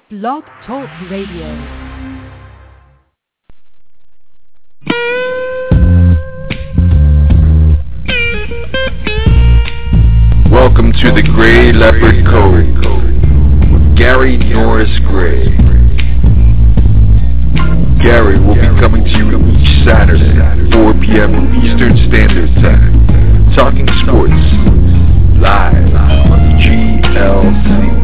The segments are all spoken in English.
Blog Talk Radio. Welcome to the Gray Leopard Code with Gary Norris Gray. Gary will be coming to you each Saturday, 4 p.m. Eastern Standard Time, talking sports, live on GLC.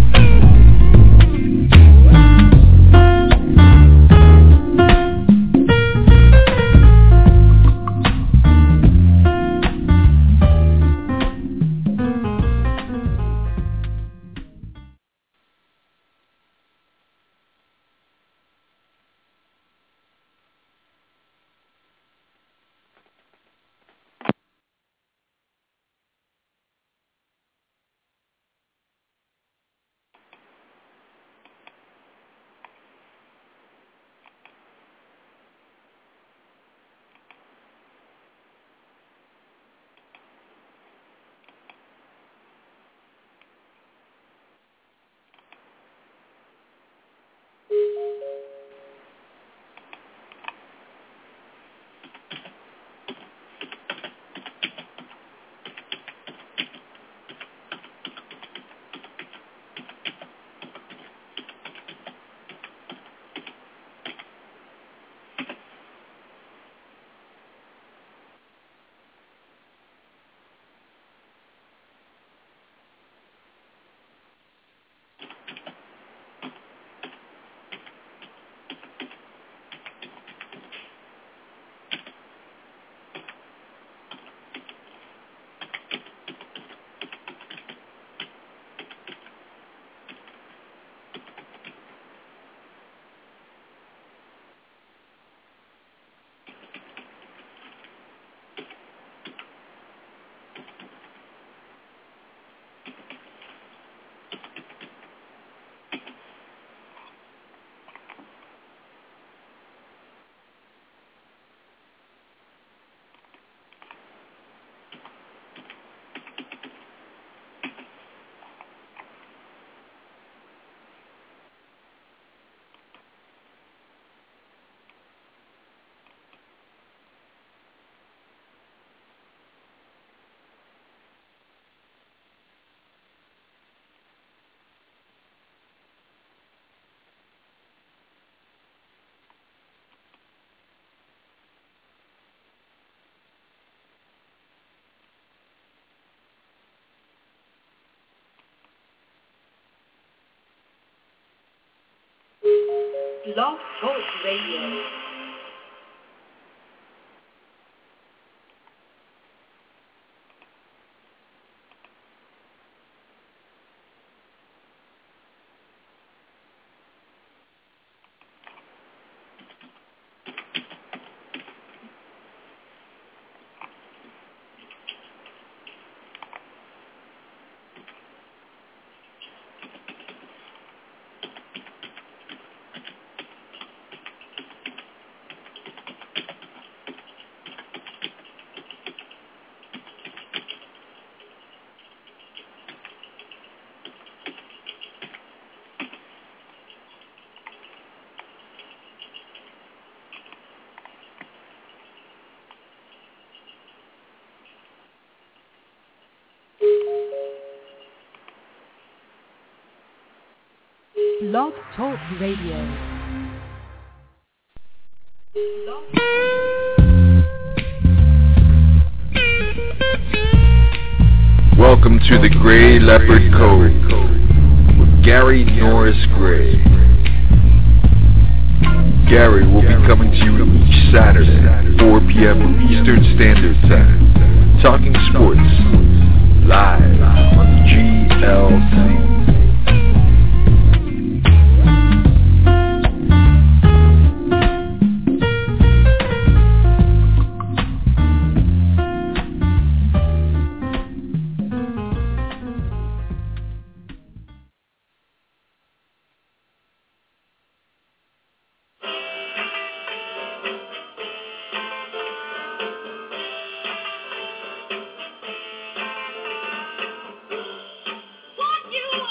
Blog Talk Radio. Blog Talk Radio. Welcome to the Gray Leopard Code with Gary Norris Gray. Gary will be coming to you each Saturday, 4 p.m. Eastern Standard Time, talking sports, live on GLC. You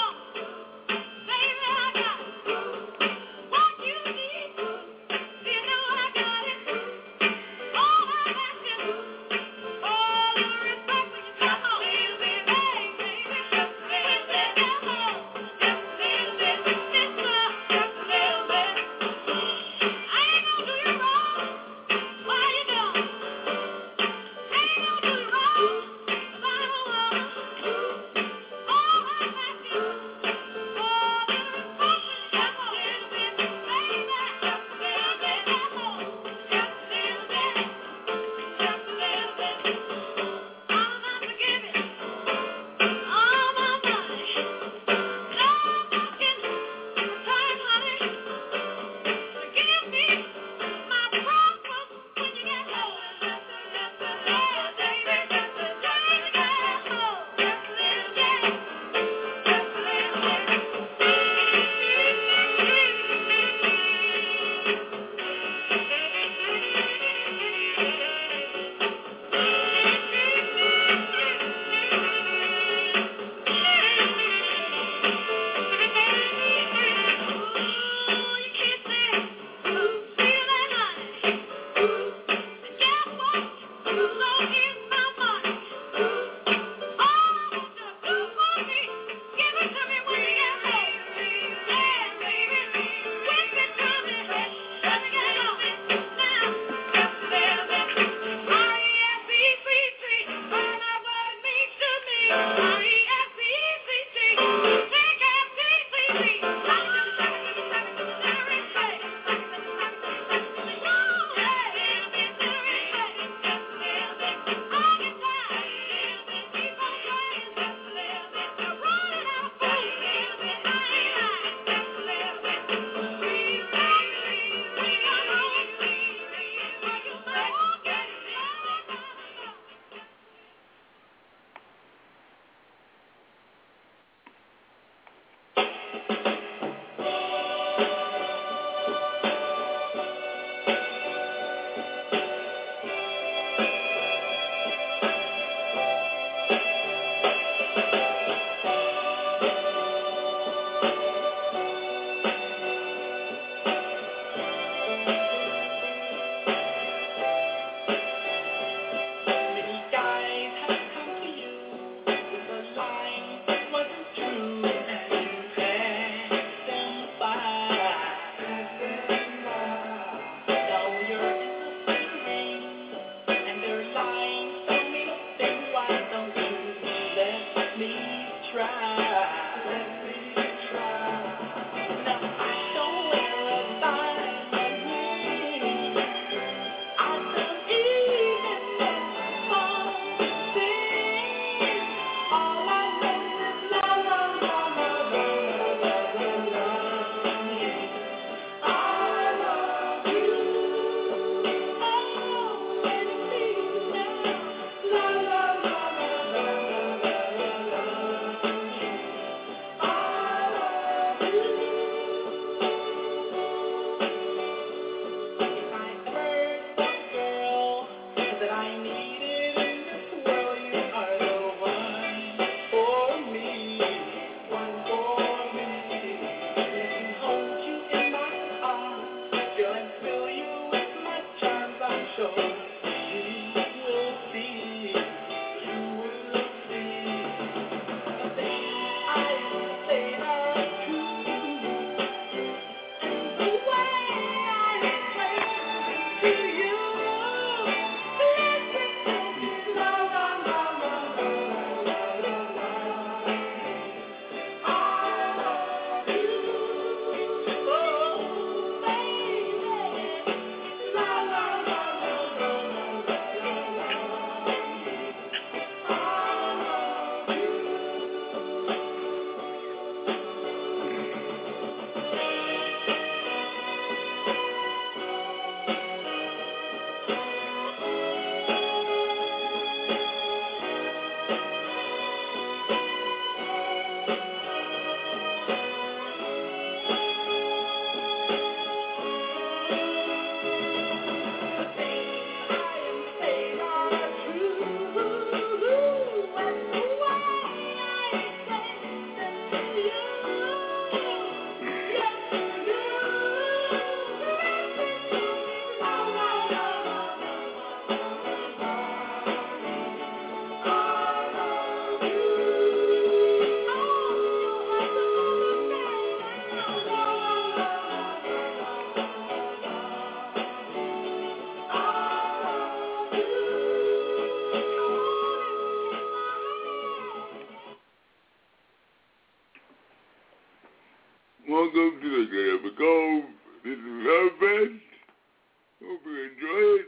Welcome to the Day of a Gold. This is Love Fest. Hope you enjoy it.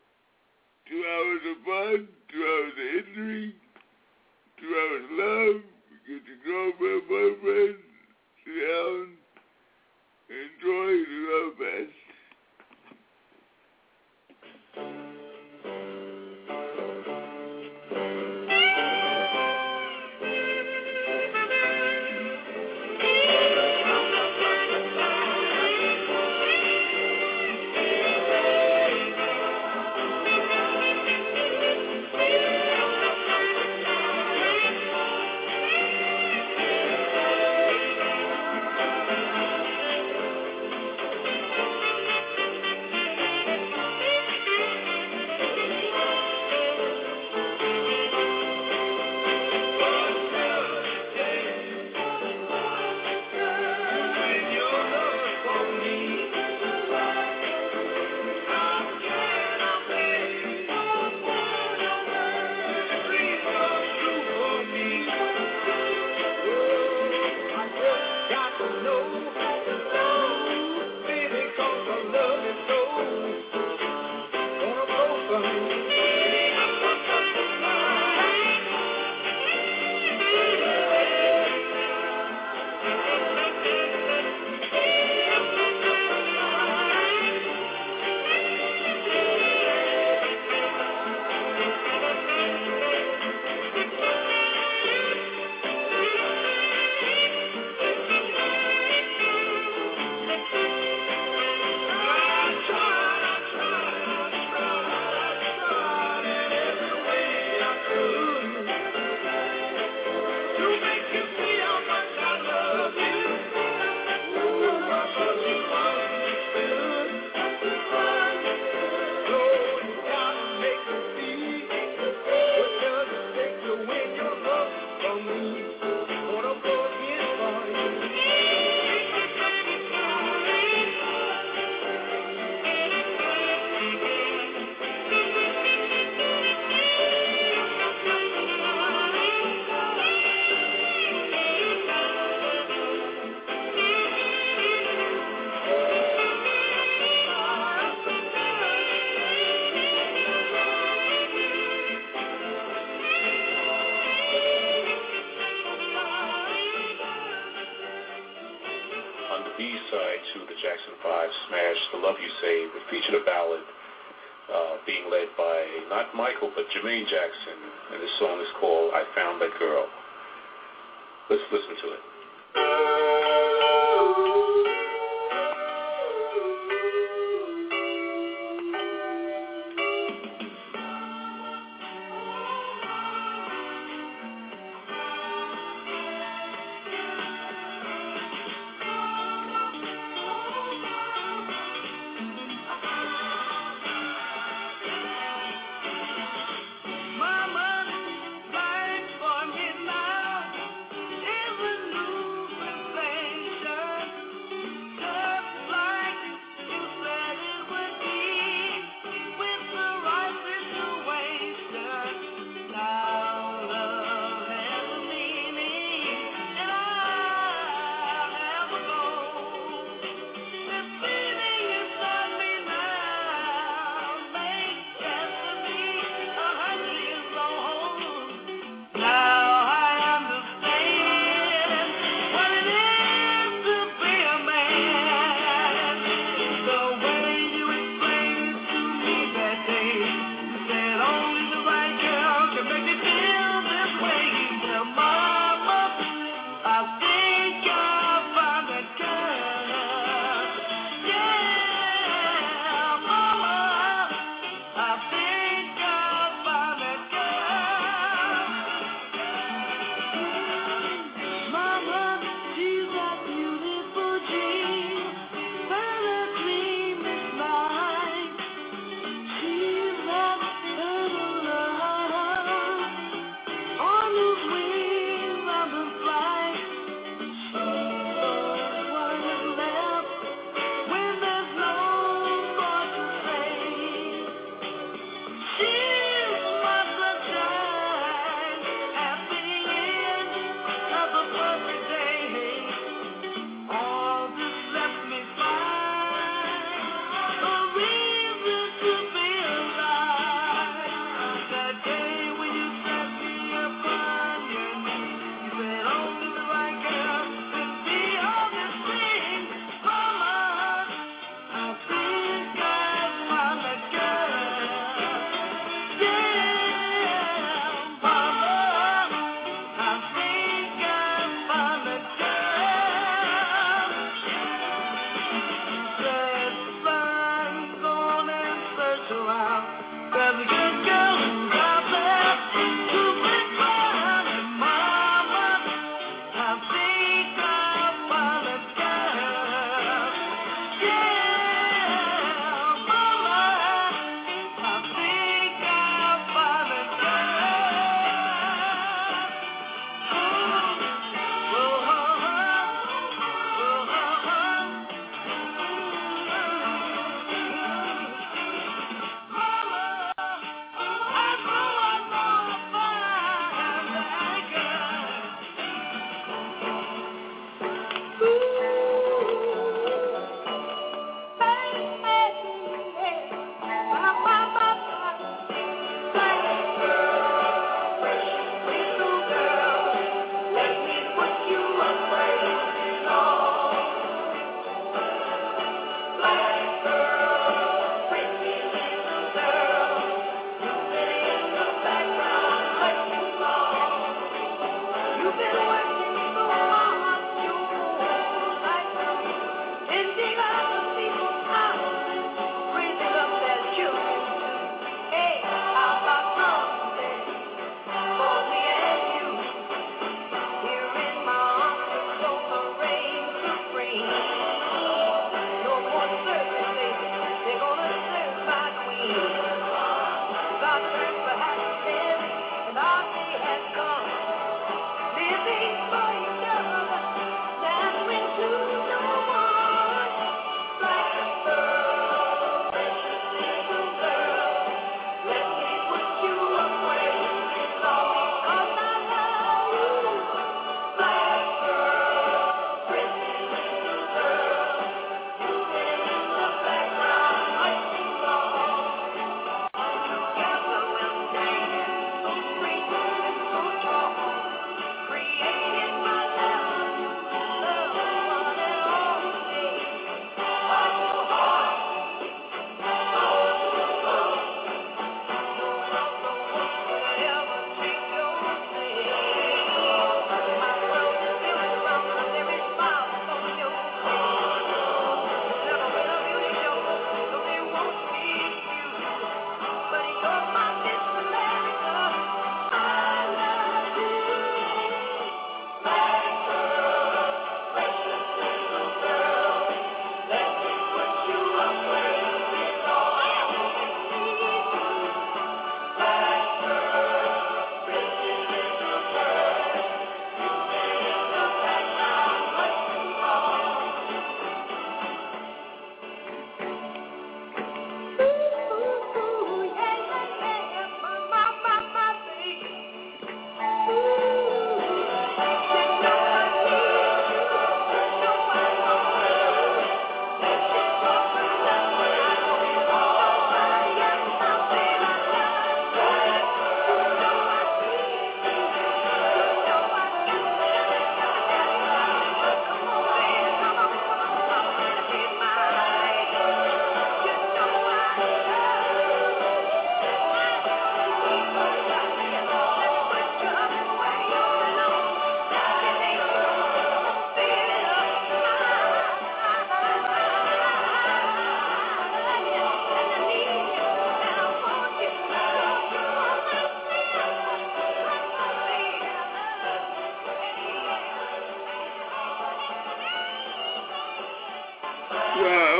2 hours of fun, 2 hours of history, 2 hours of love. Get your girlfriend, boyfriend, sit down, enjoy the Love Fest. B-side to the Jackson 5 smash, The Love You Save. It featured a ballad being led by not Michael, but Jermaine Jackson, and this song is called I Found That Girl. Let's listen to it. Mama, fight for me now. Every new thing.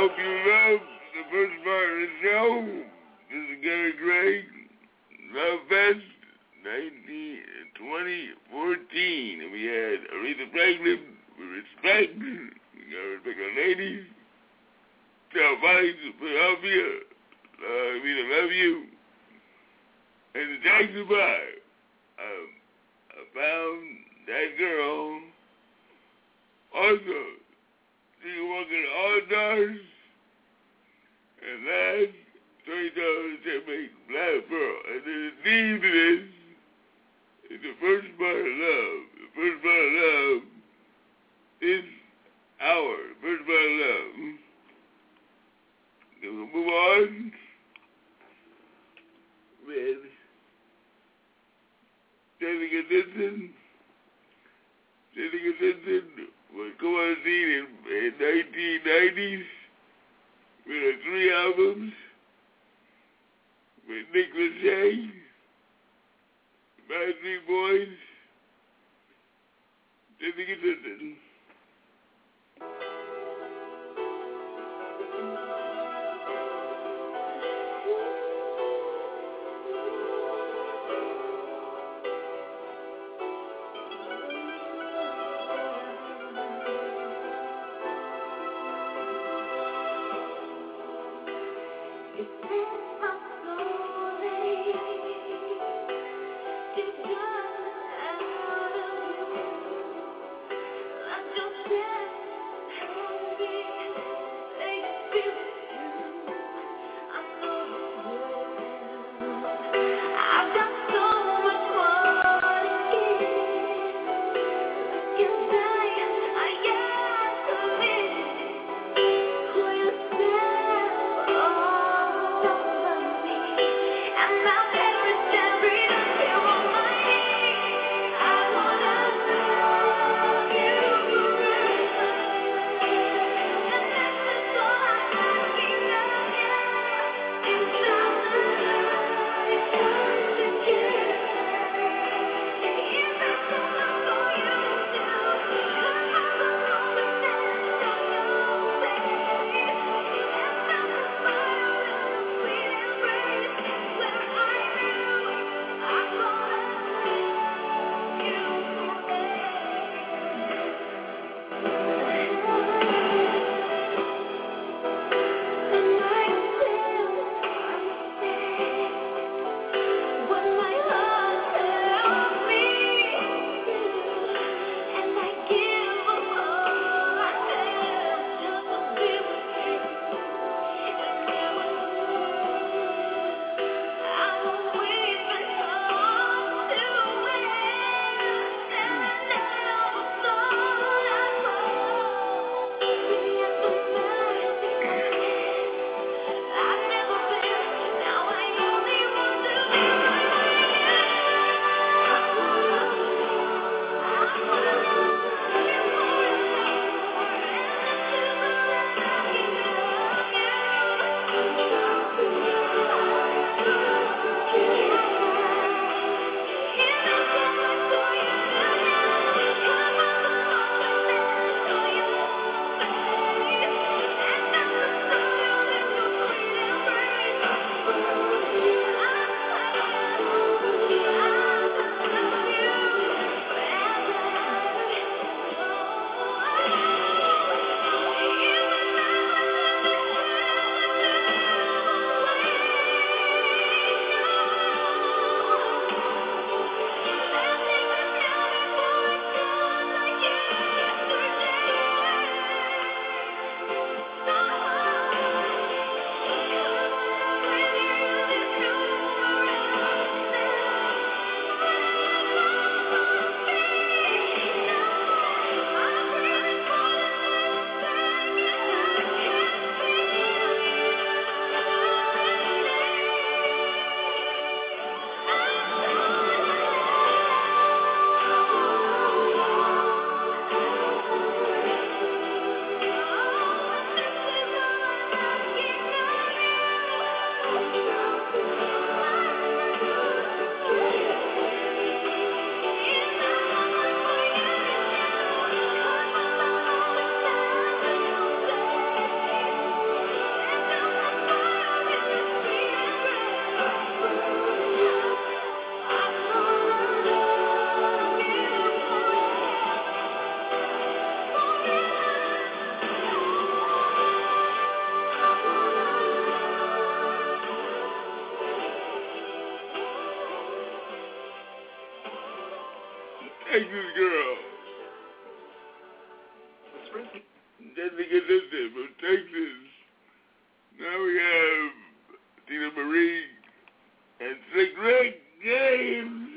hope you love the first part of the show. This is Gary Gray, Love Fest 2014. And we had Aretha Franklin with Respect. We got Rebecca Ladies. Tell Vice, Philadelphia. We love you. And the Jackson 5. I found that girl. Also, she was walking all stars. And last $20 to make Black Pearl. And then the theme to this is the first part of love. The first part of love is our first part of love. Then we'll move on with Jessica Simpson. Jessica Simpson was come on the scene in 1990s with her 3 albums with Nick Lachey, Backstreet Boys, Jessica Simpson. Texas girl. Jessica Simpson from Texas. Now we have Tina Marie and Slick Rick James.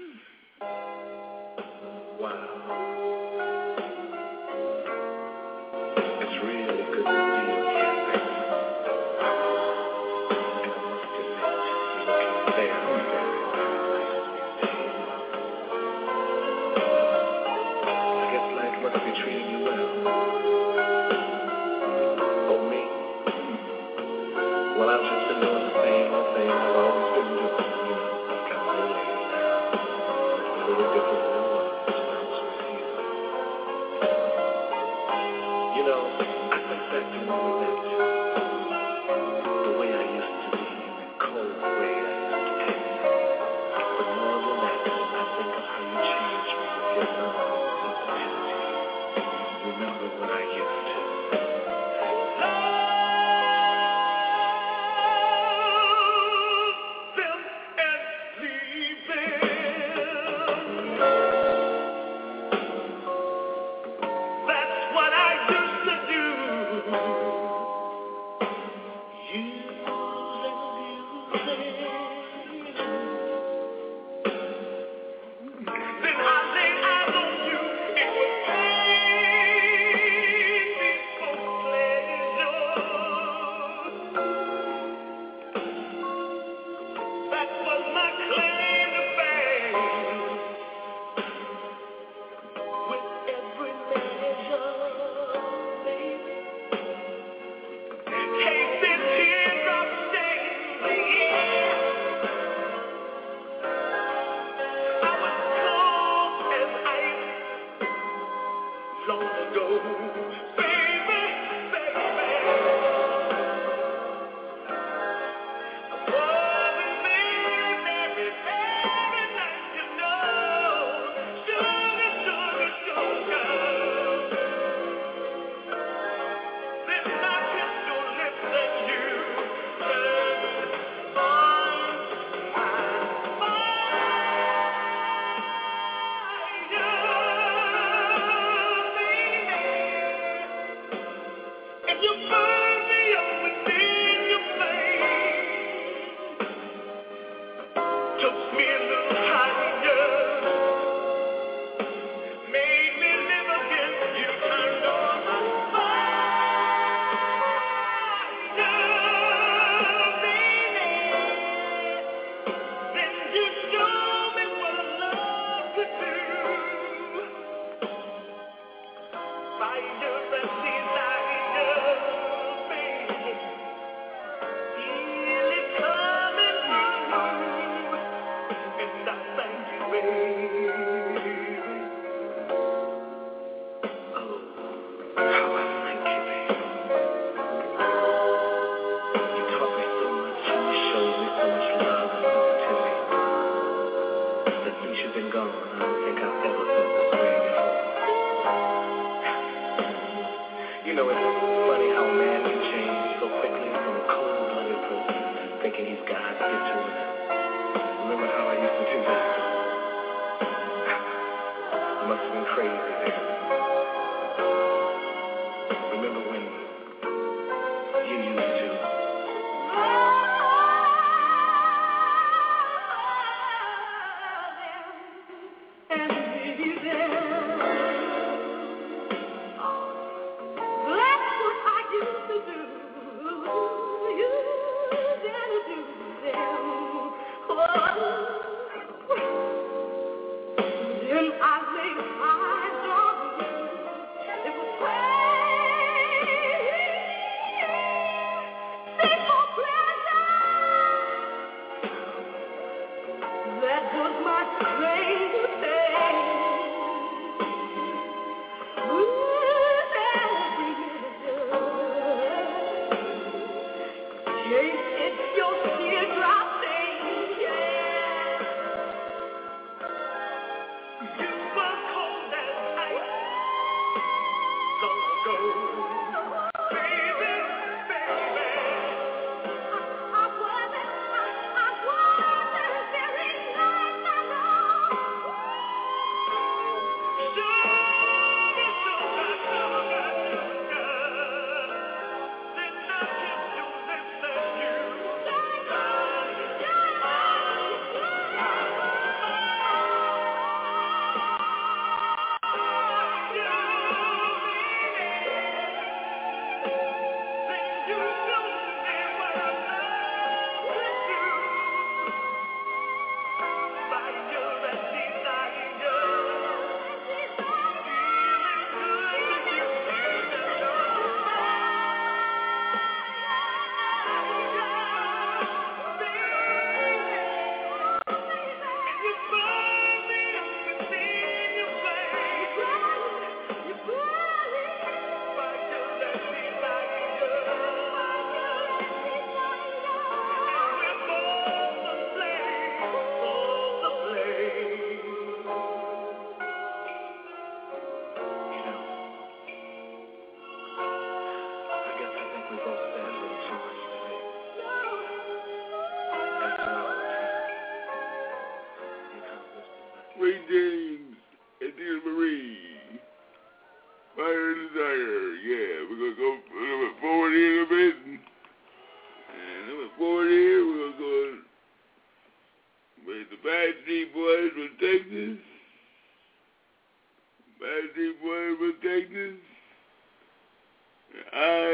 Wow. It's really good to see you again, baby. And I must admit, you're looking very, very nice these days. I guess life must be treating you well. Oh, me? Well, I've just been doing the same old thing I've always been doing. You know, I've got my lady now. It's a little different than it was when I was with you. You know, I think back to when we met. The way I used to be, the cold way I used to be. But more than that, I think of how you changed me with your love and sensitivity. Remember when I used to. That's what I used to do.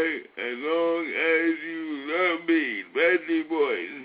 boy, as long as you love me. Bradley Boys.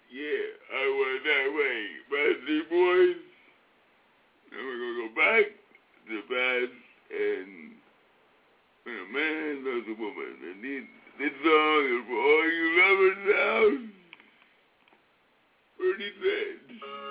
Yeah, I was that way. Backstreet Boys. And we're gonna go back to the past, and when a man loves a woman, and this song is for all you lovers out. Bernie said.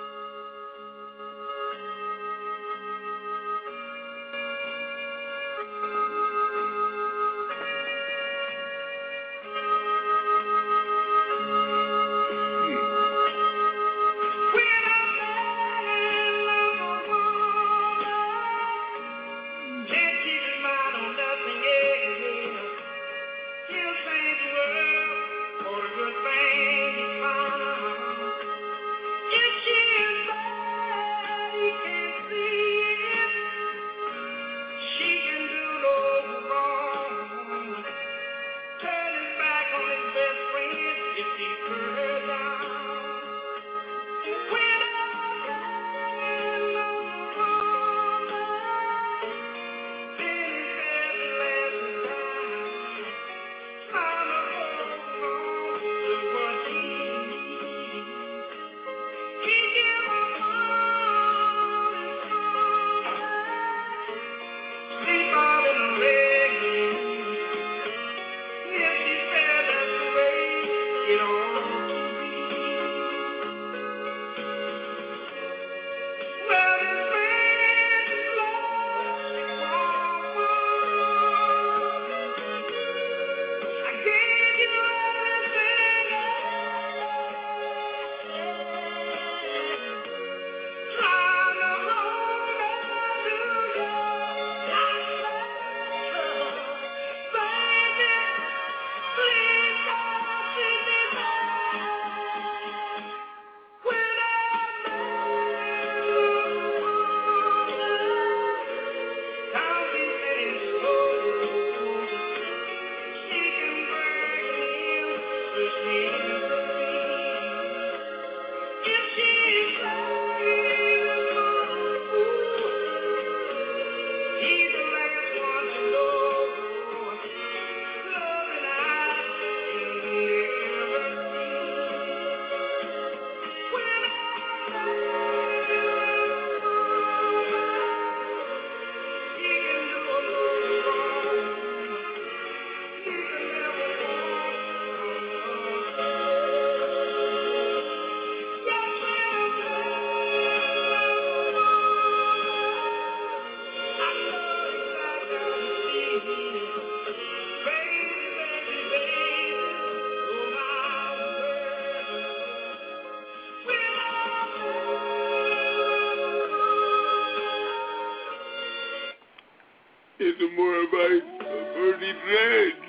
It's more about Bernie Dredge.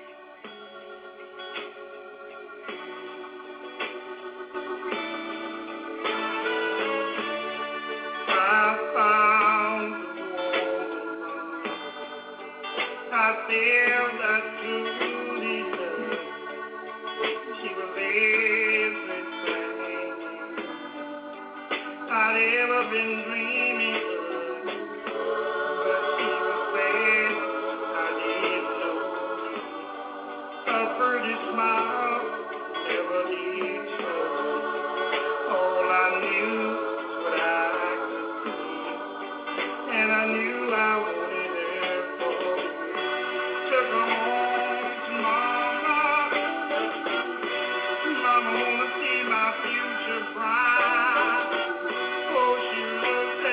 I found the woman. I feel that truly love. She was everything I'd ever been dreaming of. Pretty smile never leaves her. All I knew what I could see, and I knew I wanted her for you. Took her home to Mama. Mama wanna see my future bride. Oh, she looked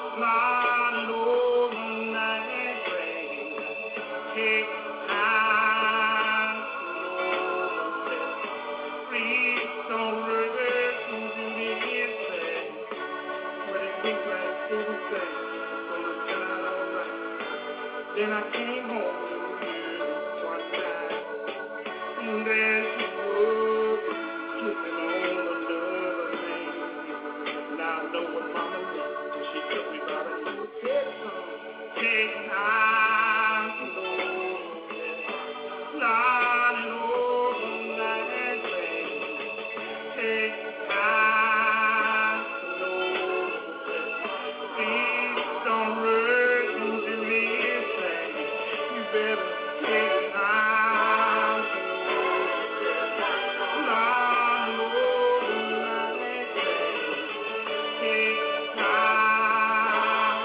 Then I came home one night, and there she was, kissing on another man. Now I know what Mama meant when she took me by the hand. Take time to know, lying over that man. Take time to know, please don't rush into me. You better take time to lying over that man. Take time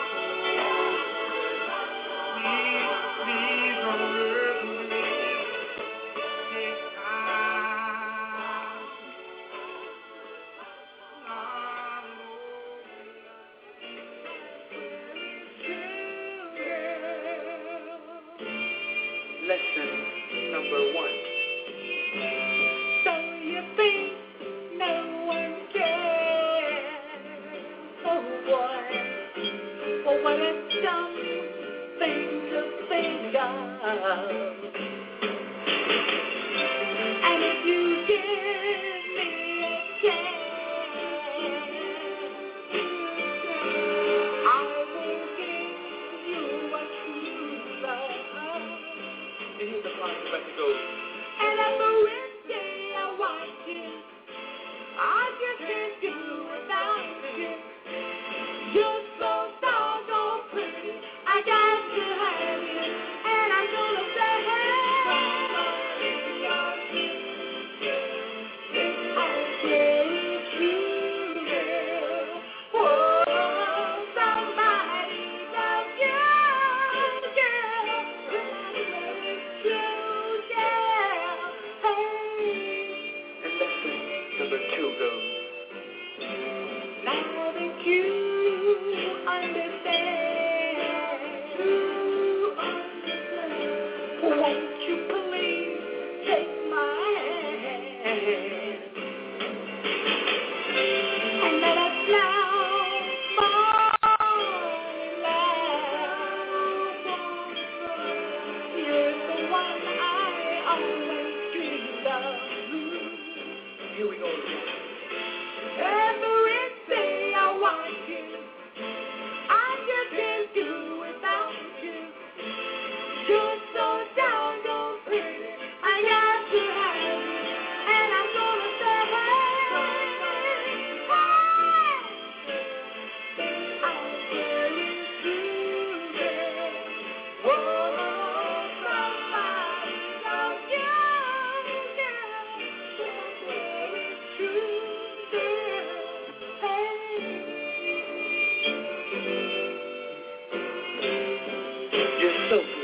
to please don't rush into me. Take time lying Lesson number 1. So you think no one cares? Oh boy, well what a dumb thing to think of. And if you give me a chance, I will give you a true love. And here's the part that goes. And every day I watch you, I just can't do without you. You're so doggone pretty, I got to have you, and I'm gonna say, I'll say true, girl. Oh, somebody loves you, girl. And lesson number 2 goes. Now that you understand, won't you please take my hand and let us now fall in love. You're the one I always dreamed of. Here we go. Every day I want you, I just can't do without you. You're so doggone pretty, I got to have you, and I'm gonna say, I'll very soon, girl. Whoa, somebody loves you, girl. Very true, girl. You're so good.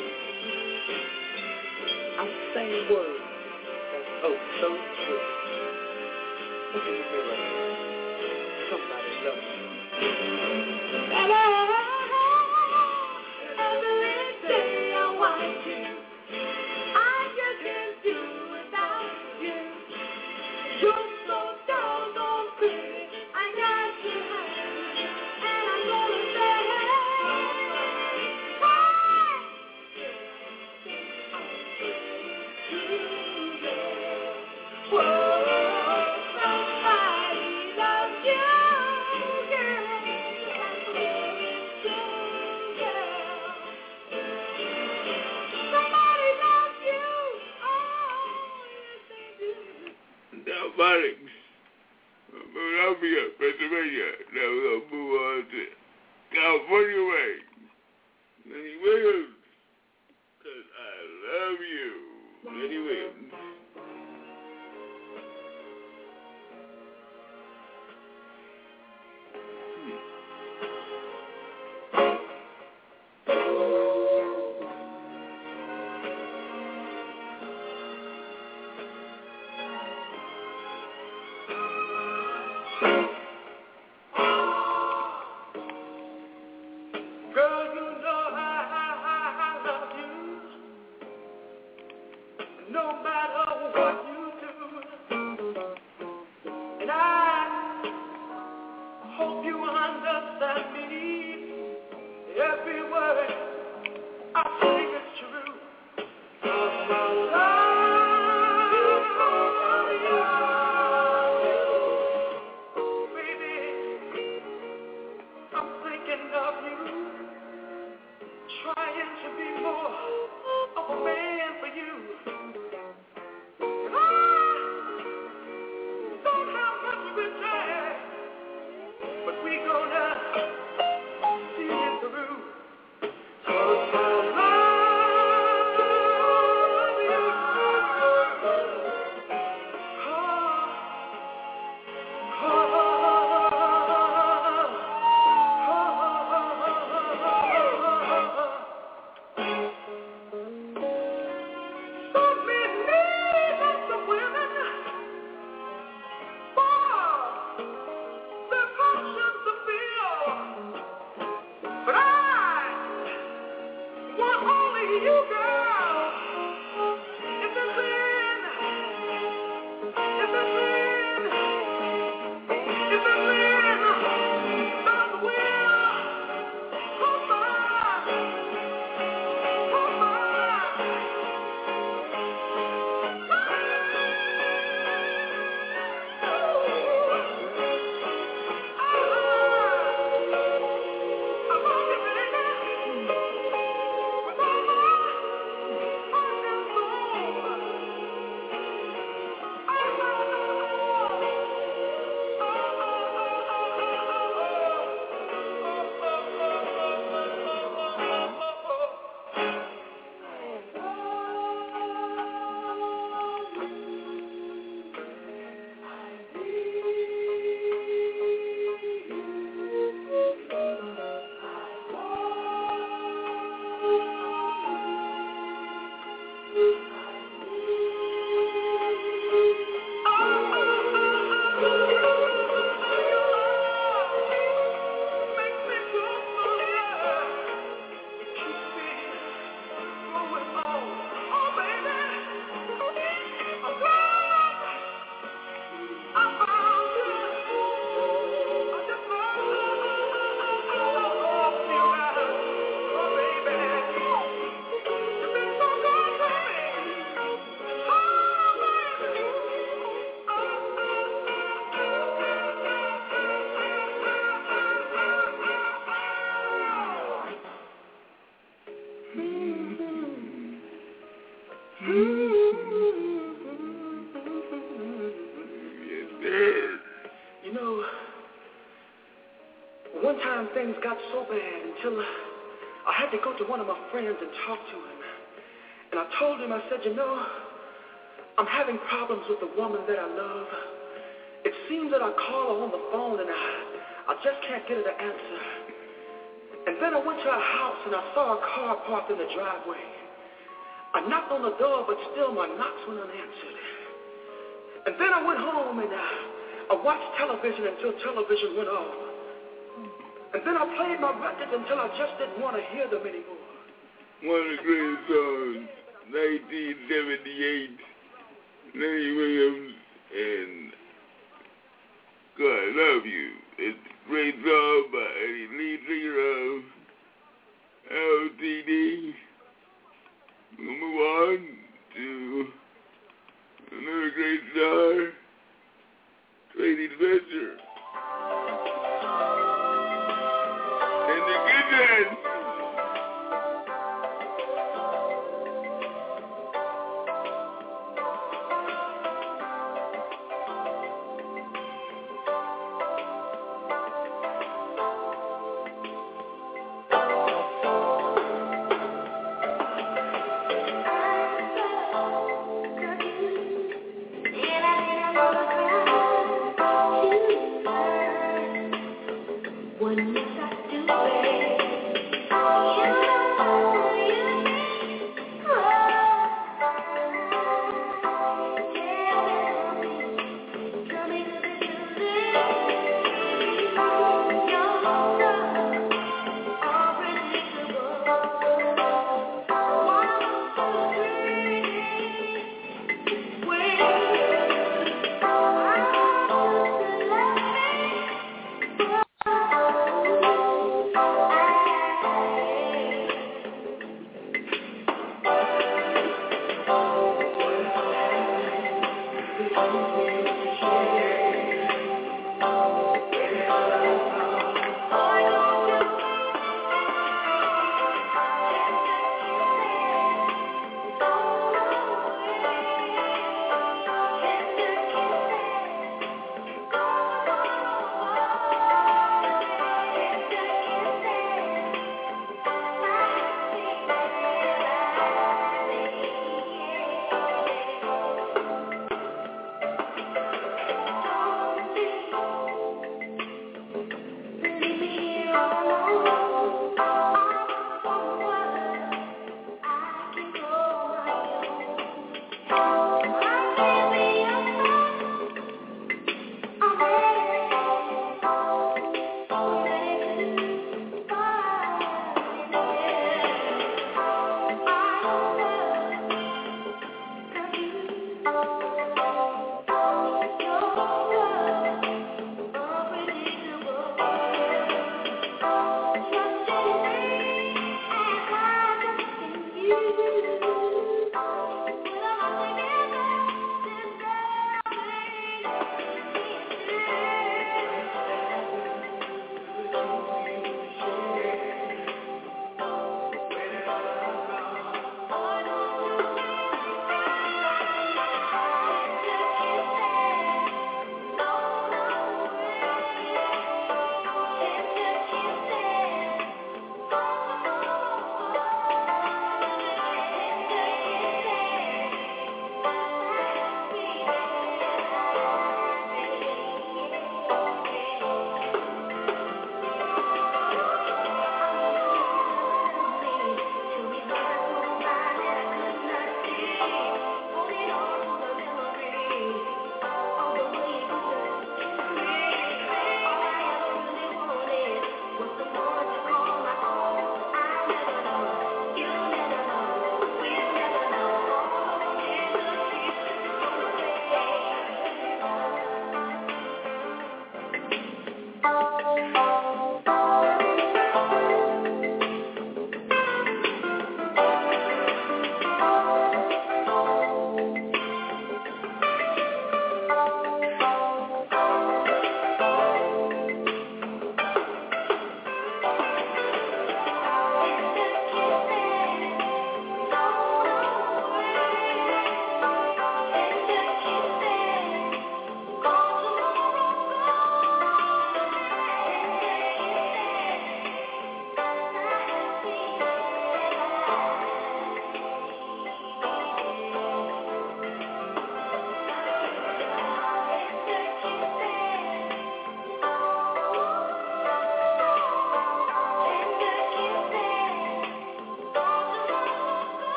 I'm saying words that's oh so true. Look in the mirror. Somebody loves you. Every day I want you. I just can't do without you. You're so doggone pretty. I got to have you, and I'm gonna say, somebody loves you, girl. Somebody loves you. Oh, yes they do. Now, Marks, from Philadelphia, Pennsylvania. Now we're going to move on to California way. Lenny Williams, 'cause I love you. Lenny Williams. You know, one time things got so bad until I had to go to one of my friends and talk to him. And I told him, I said, you know, I'm having problems with the woman that I love. It seems that I call her on the phone and I just can't get her to answer. And then I went to her house and I saw a car parked in the driveway. I knocked on the door, but still my knocks went unanswered. And then I went home and I watched television until television went off. And then I played my records until I just didn't want to hear them anymore. One of the greatest songs, 1978, Lenny Williams and God Love You. It's a great song by the lead singer of LTD. We'll move on to another great star, Tracy Spencer. And the goodness. Oh,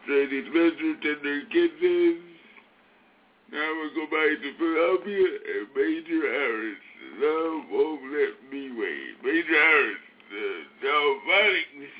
Trading Special, Tender Kisses. Now we'll go back to Philadelphia and Major Harris. Love won't let me wait. Major Harris, the Dalmatics.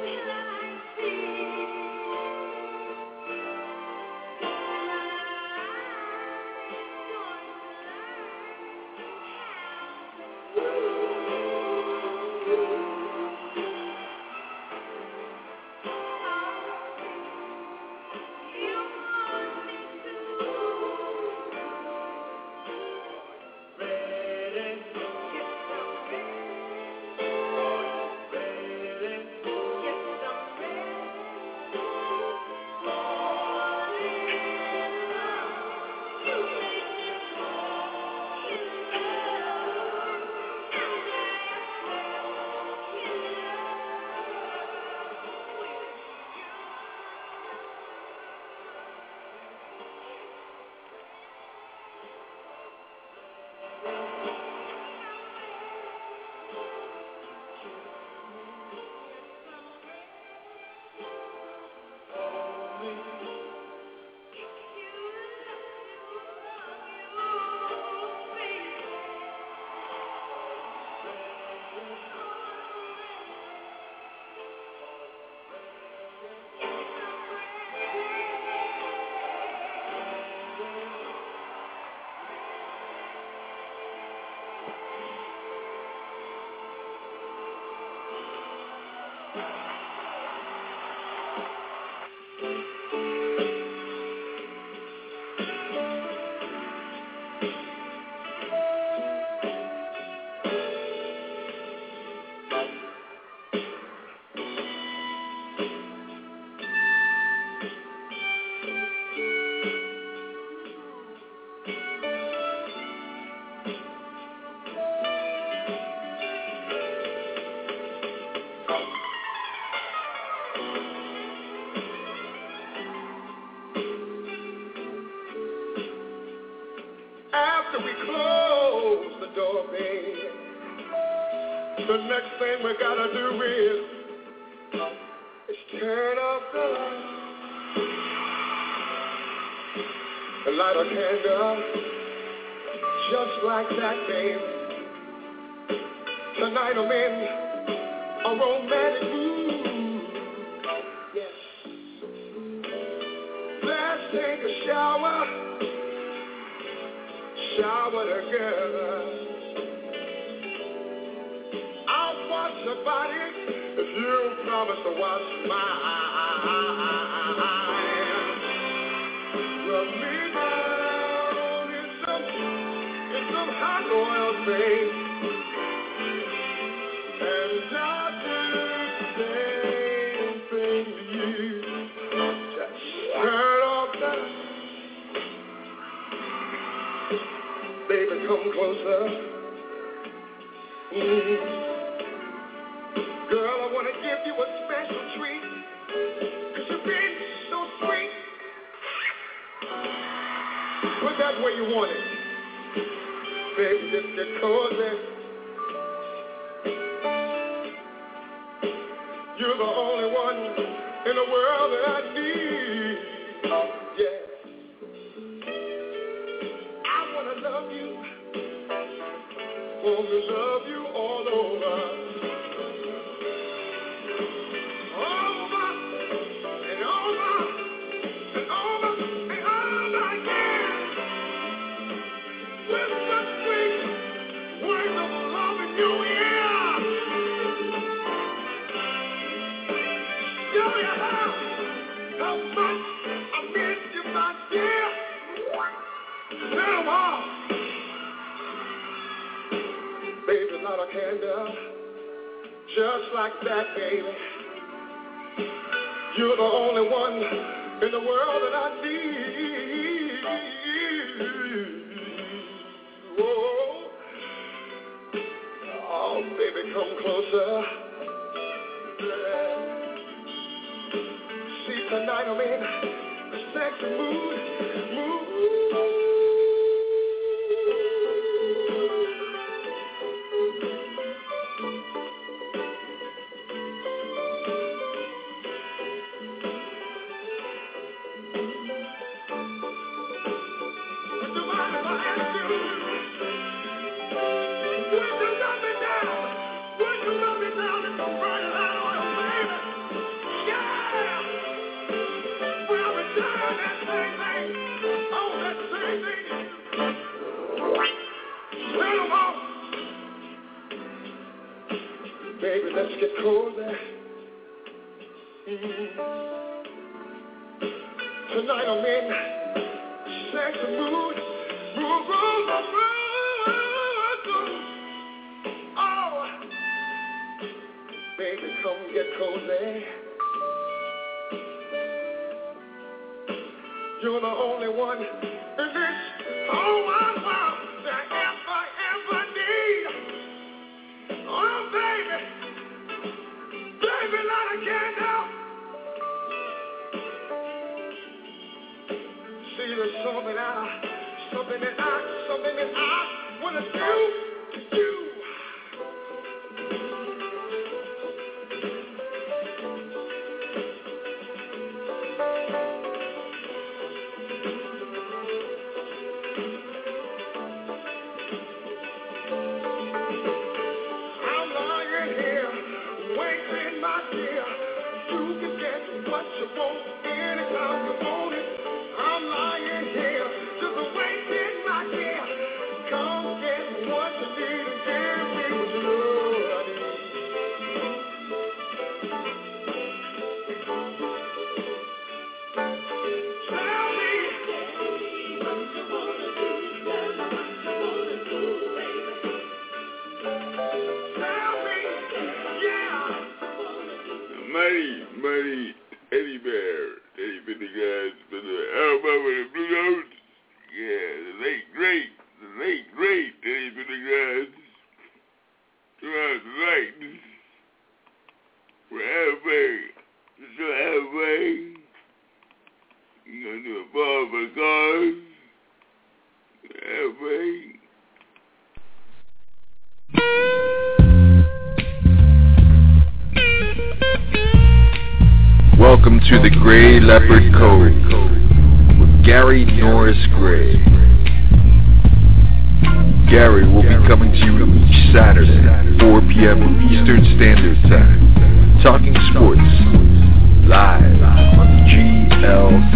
After we close the door, baby, the next thing we gotta do is turn off the light, light a candle, just like that, baby. Tonight I'm in a romantic mood. Yes. Let's take a shower together. I'll wash your body if you promise to wash mine. Rub me down in some hot oil, babe, and I'll do the same thing to you. Just turn off the baby, come closer. Girl, I want to give you a special treat, 'cause you've been so sweet. Put that where you want it. Baby, just get cozy. You're the only one in the world that I need. Yeah. Love you, want to love you all over, over and over and over and over again. With the sweet words of love in your ear, show you how much I miss you, my dear. Turn off. Baby, light a candle, just like that, baby. You're the only one in the world that I need. Oh, oh, baby, come closer. See, tonight I'm in a sexy mood. Would you love me down and burn it out on your baby? Baby, let's get colder. Tonight I'm in sexy mood. Oh, baby, come get cozy. You're the only one in this whole wide world that I ever need. Oh, baby, light a candle. See, there's something that I want to do to you. I'm lying here, waiting, my dear. You can get what you want anytime you want it. I'm lying here, just waiting, my dear. Come get what you need and give me what you need. Tell me what you wanna do. Tell me what you wanna do, baby. Tell me, yeah. Mighty Eddie Bear, Eddie Pendergrass, for the album with the Blue Notes. Yeah, the late great Eddie Pendergrass. Throughout the night. We're halfway. Still halfway. You're gonna do a ball for cars. We're halfway. Welcome to the Gray Leopard Code with Gary Norris Gray. Gary will be coming to you each Saturday, 4 p.m. Eastern Standard Time, talking sports, live on GLC.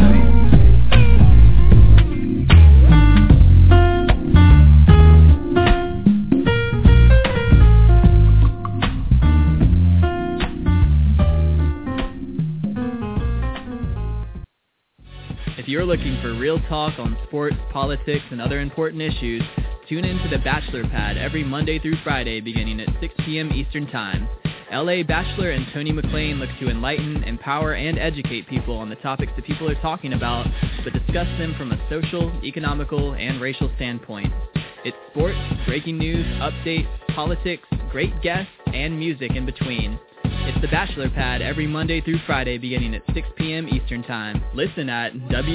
If you're looking for real talk on sports, politics, and other important issues, tune in to The Bachelor Pad every Monday through Friday beginning at 6 p.m. Eastern Time. LA Bachelor and Tony McClain look to enlighten, empower, and educate people on the topics that people are talking about, but discuss them from a social, economical, and racial standpoint. It's sports, breaking news, updates, politics, great guests, and music in between. It's The Bachelor Pad every Monday through Friday beginning at 6 p.m. Eastern Time. Listen at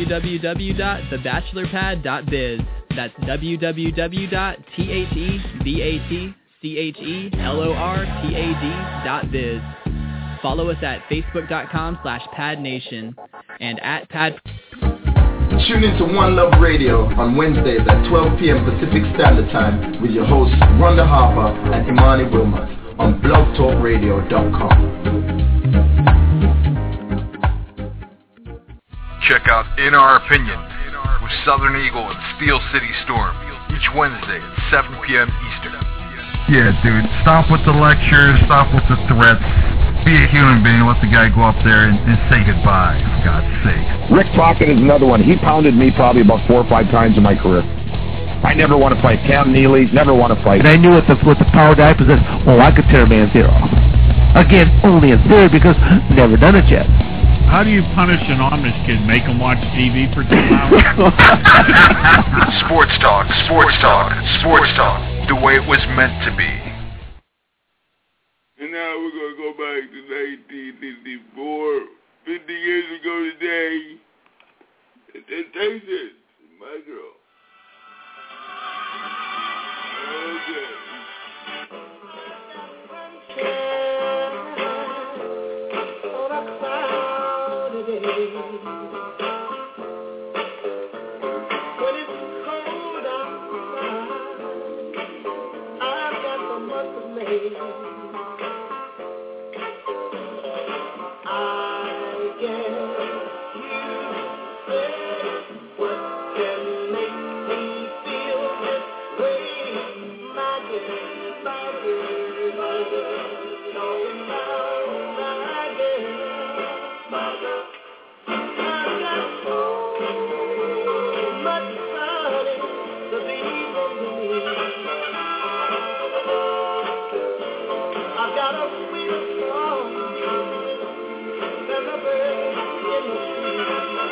www.thebachelorpad.biz. That's www.thebatchelorpad.biz. Follow us at facebook.com/padnation and at pad. Tune into One Love Radio on Wednesdays at 12 p.m. Pacific Standard Time with your hosts Rhonda Harper and Imani Wilmot on blogtalkradio.com. Check out In Our Opinion with Southern Eagle and Steel City Storm each Wednesday at 7 p.m. Eastern. Yeah, dude, stop with the lectures, stop with the threats. Be a human being, let the guy go up there and say goodbye, for God's sake. Rick Crockett is another one. He pounded me probably about 4 or 5 times in my career. I never want to fight. Cam Neely, never want to fight. And I knew what the power guy possessed. Oh, I could tear a man's ear off. Again, only in theory because never done it yet. How do you punish an Amish kid? Make him watch TV for 2 hours? Sports talk, the way it was meant to be. And now we're going to go back to 1954, 50 years ago today. And then taste it, my girl. Okay. When it's cold outside, I've got so much to make. I guess you said what can make me feel this way, my girl, my girl, my girl. No, got a sweet song than the birds in the tree.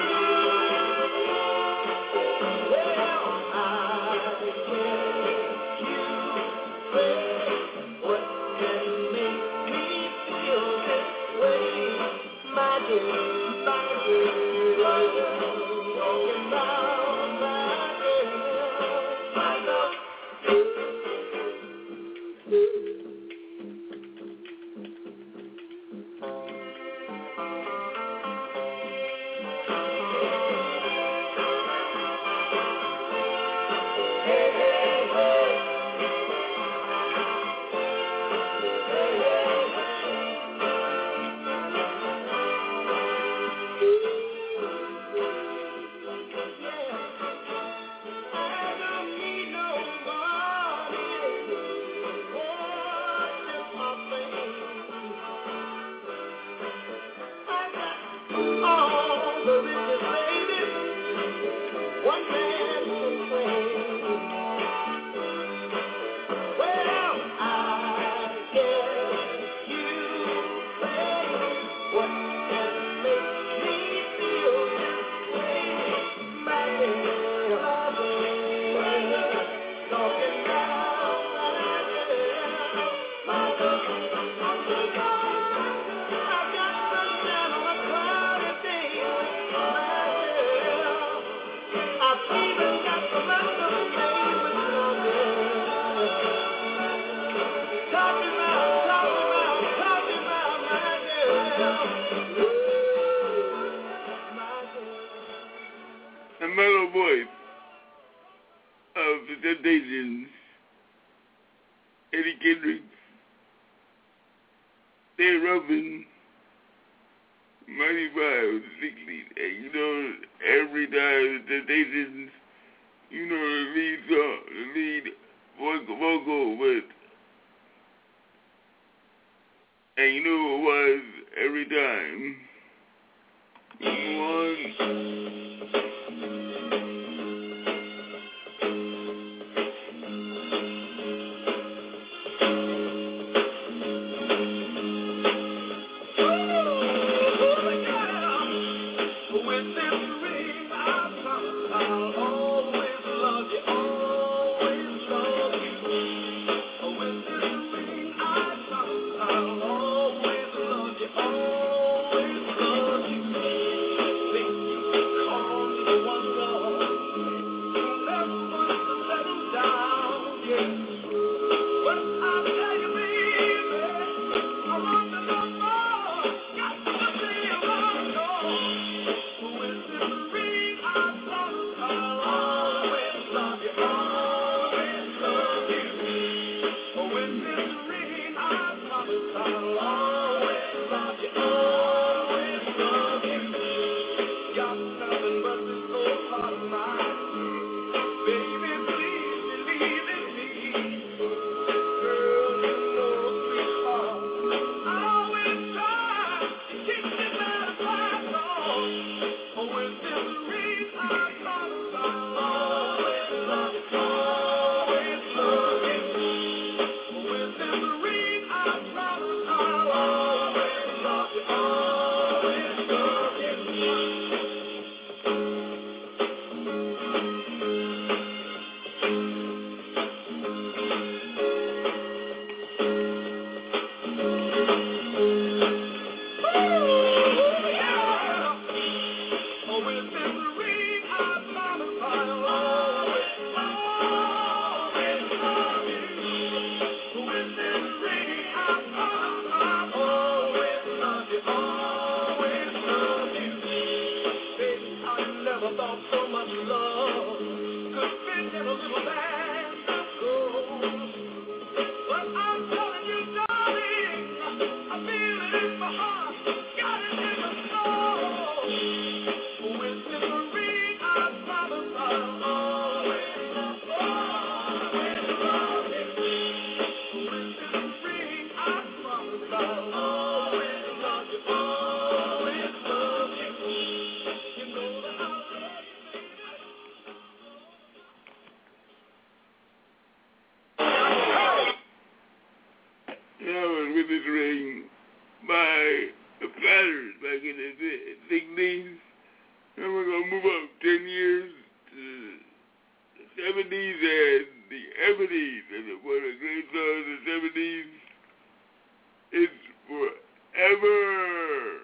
Well, I guess you say what can make me feel this way, my dear, my dear. Talking about my dear, my love. The mellow voice of the Temptations, Eddie Kendricks, Dave Ruffin, Mighty Five, 60s. And you know, every time the Temptations, you know, the lead song, the lead vocal with, and you know who it was every time. Always love you. and I was registering my patterns back in the 60s. And we're going to move up 10 years to the 70s and the 70s. And one of the great songs of the 70s is Forever.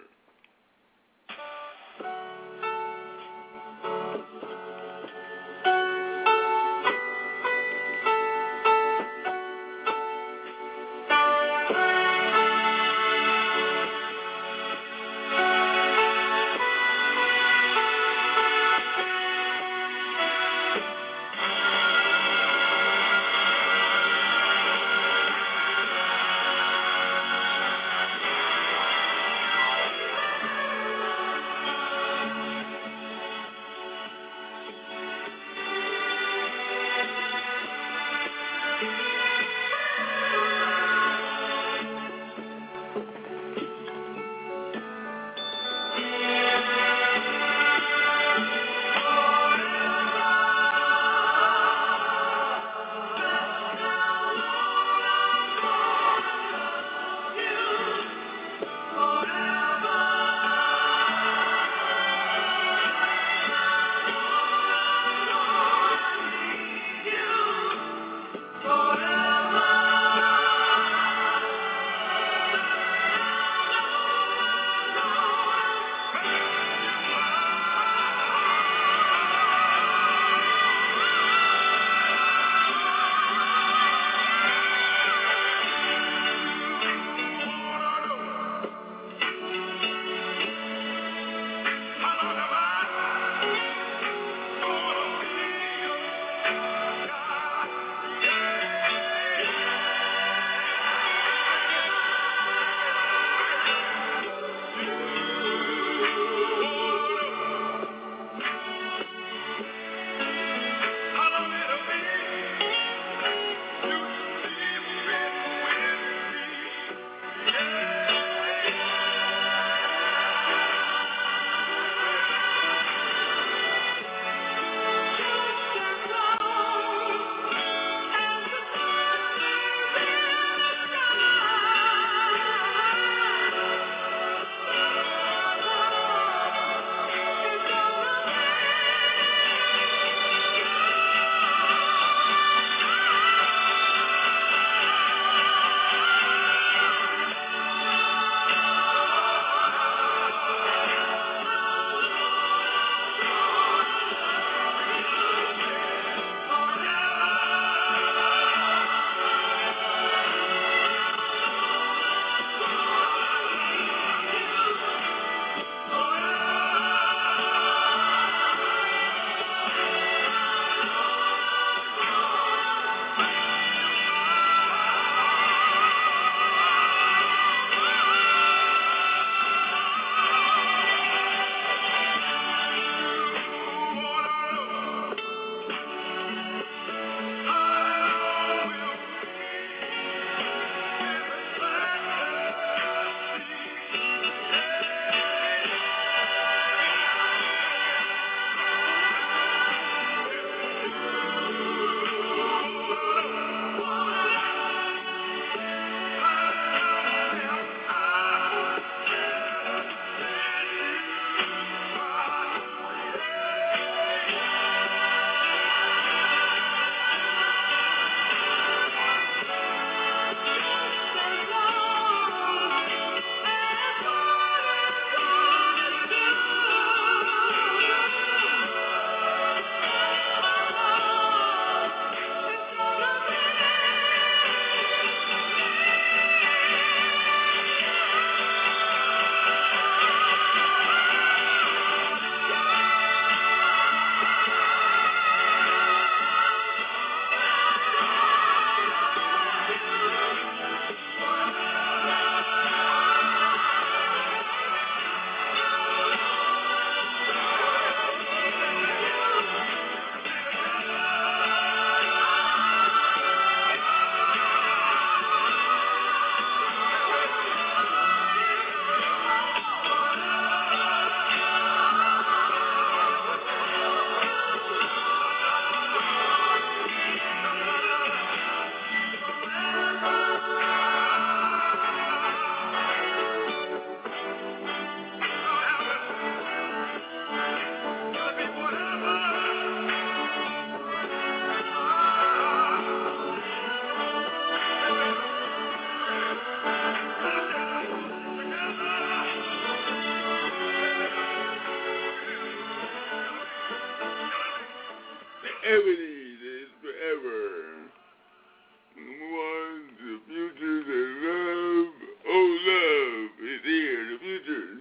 70s is forever. We'll move on to the futures and love. Oh, love is here, the futures.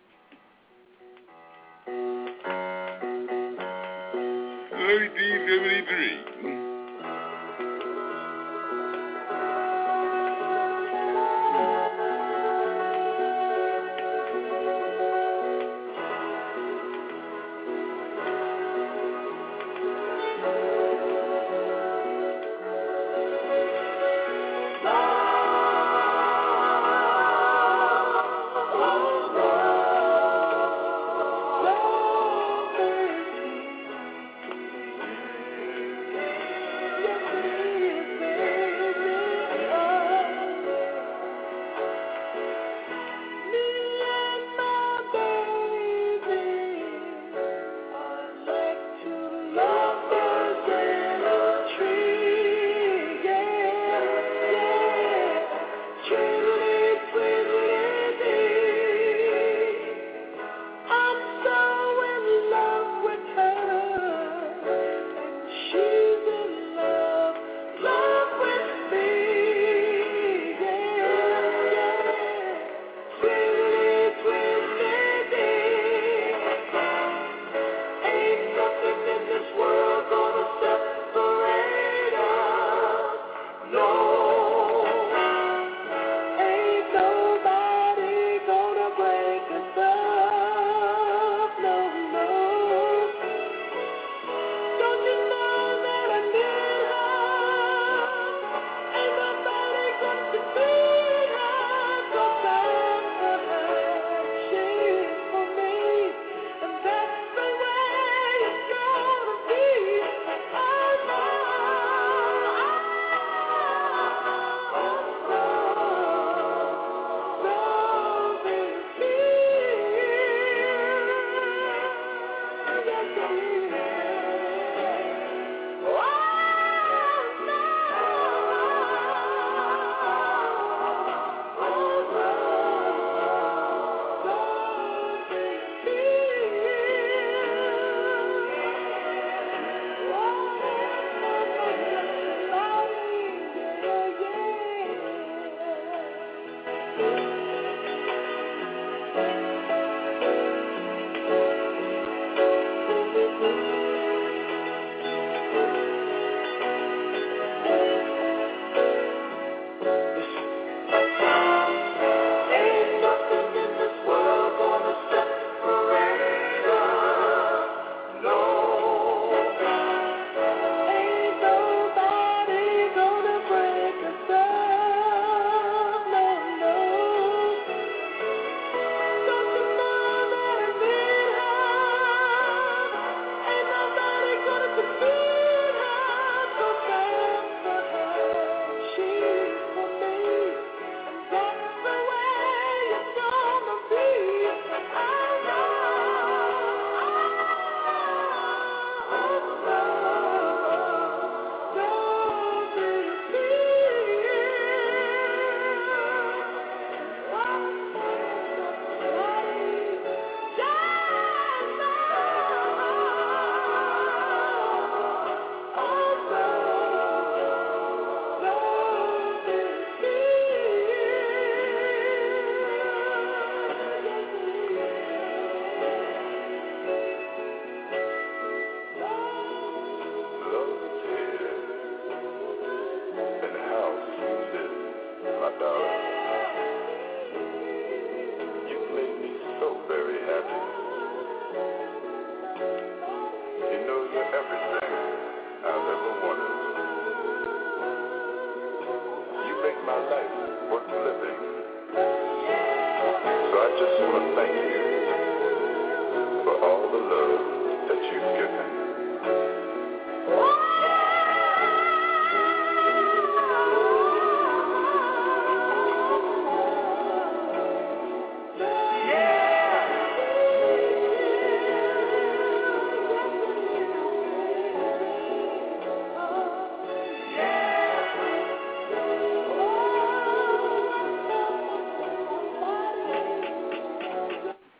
1973.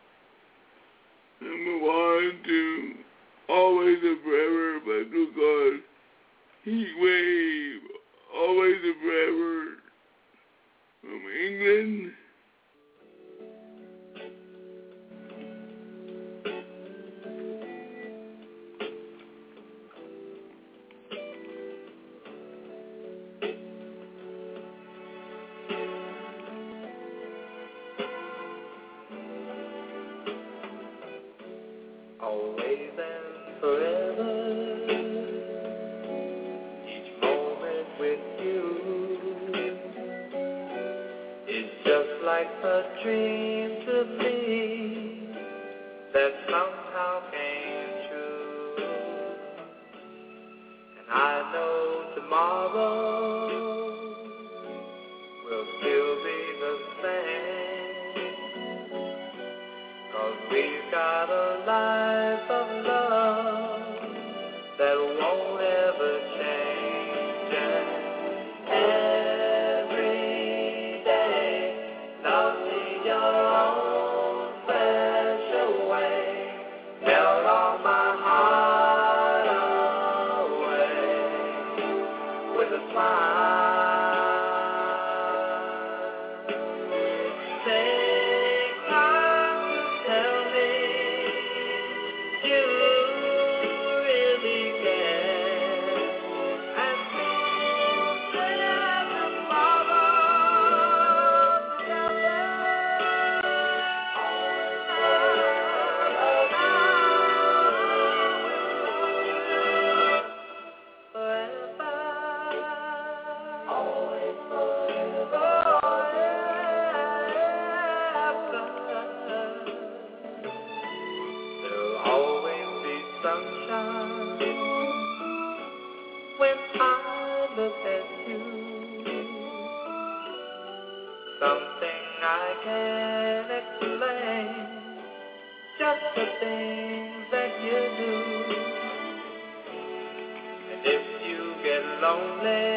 Always and Forever by Blue Card. Heat Wave, Always and Forever from England. Always and forever, each moment with you is just like a dream to me that somehow came true. And I know tomorrow will still be the same, 'cause we've got a life of love that won't ever change. And every day, love me your own special way. Melt all my heart away with a smile. Take time to tell me you really care, and we'll share tomorrow together. Forever, always forever, there'll always be sunshine when I look at you. Something I can't explain, just the things that you do. And if you get lonely,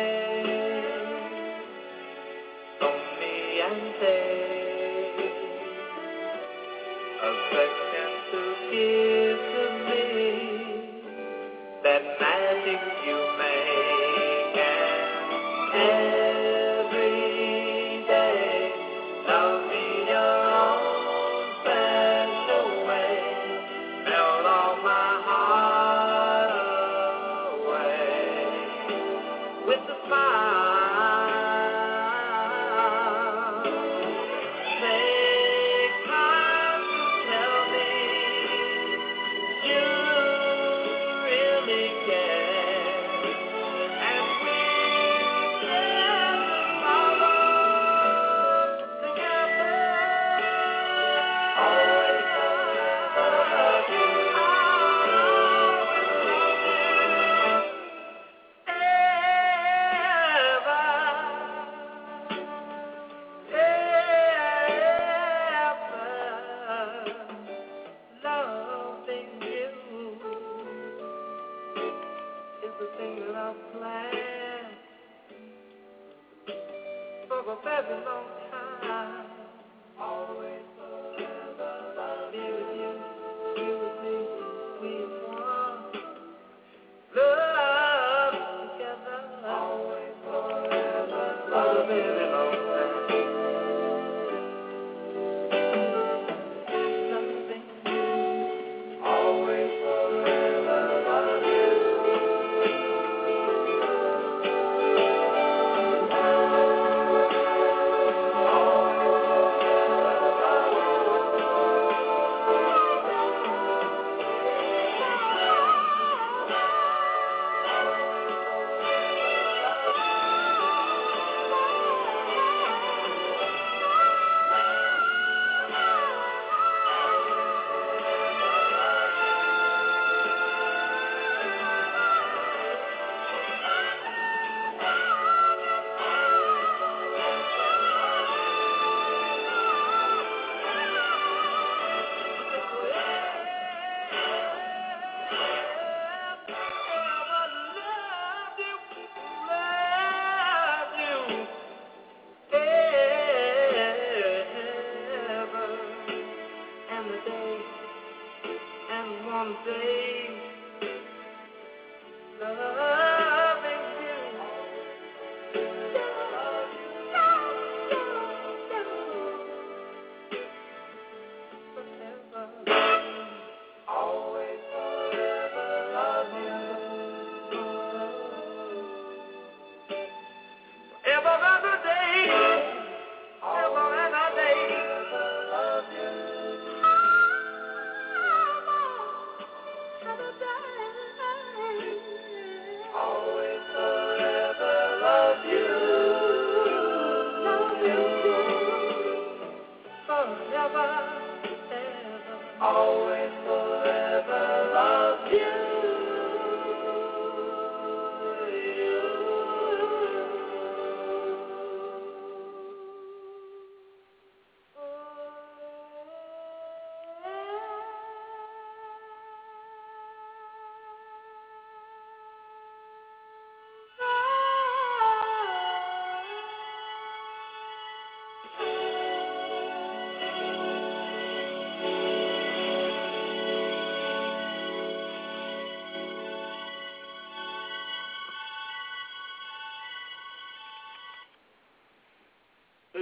phone me and take a second to give to me that magic you make. And every day, love me your own special way. Melt all my heart away with a smile. Take time to tell me you really care,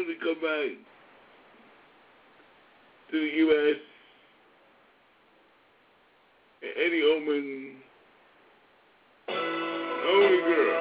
him to come back to the U.S. Eddie Oman, Lonely Girl.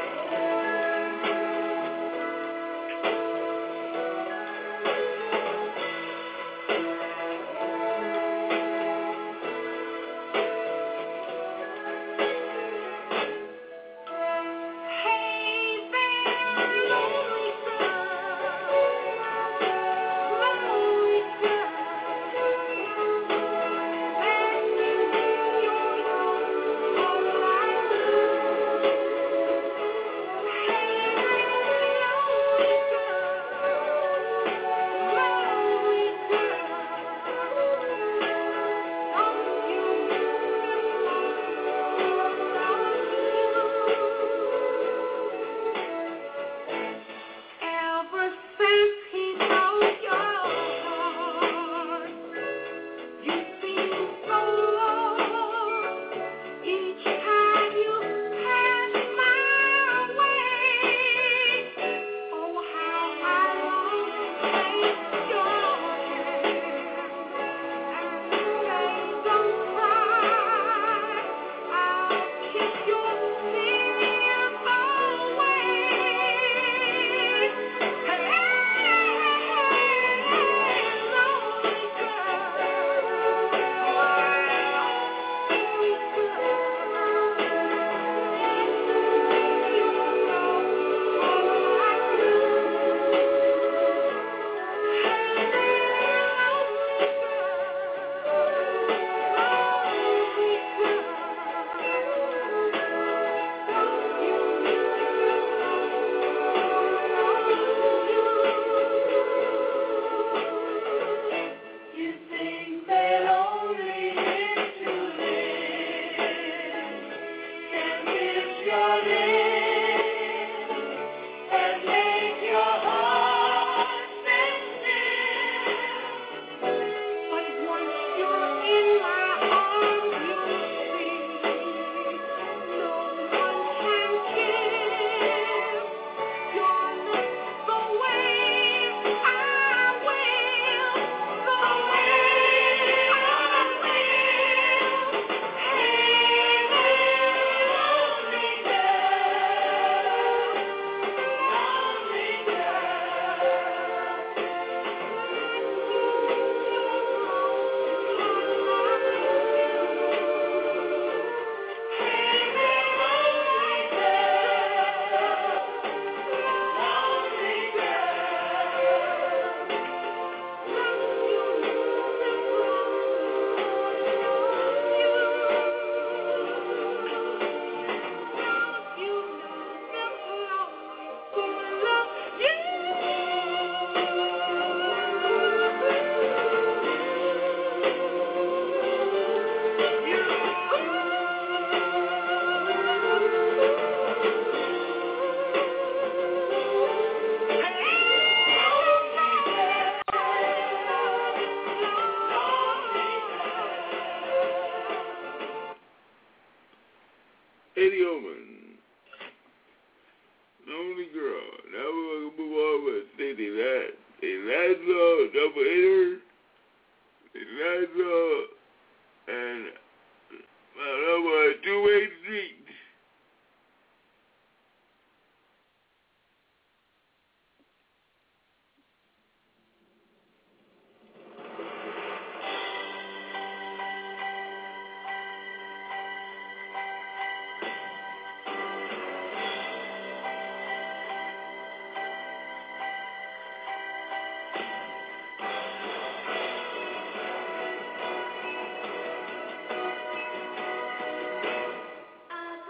Eddie Oman, Lonely Girl. Now we're going to move on with City That. Elijah, double hitter. Elijah, and my number, Two-Way Street. I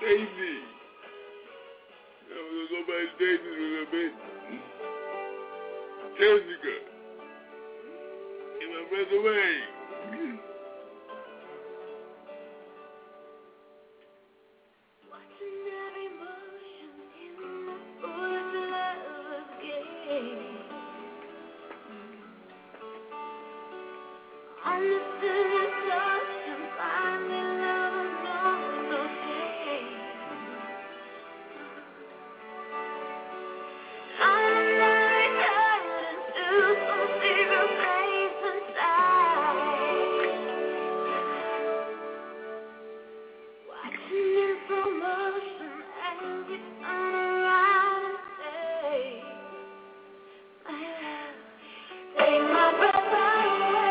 Daisy. I'm gonna go by Daisy for a little bit. Jessica. Get my breath away. Watching every motion in the foolish lover's game. Understood his touch and finally love knows no shame. I'm not turned into some secret place inside. Watching in slow motion as we turn around and say, my love, take my breath away.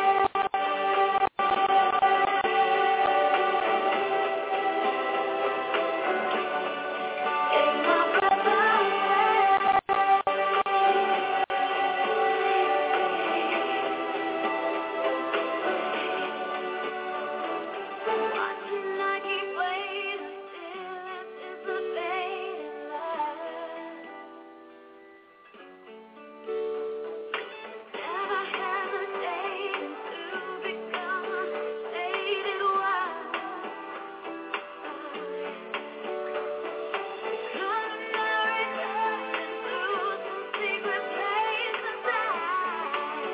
Take my breath Watching I keep waiting still anticipating love. Never hesitating to become a faded wife. Culinary touching through some secret place inside.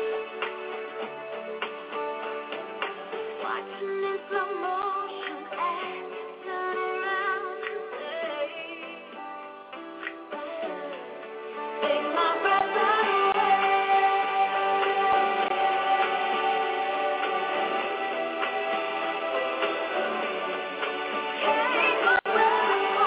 Watching in slow motion as you turn around and say, take my breath away. Take my breath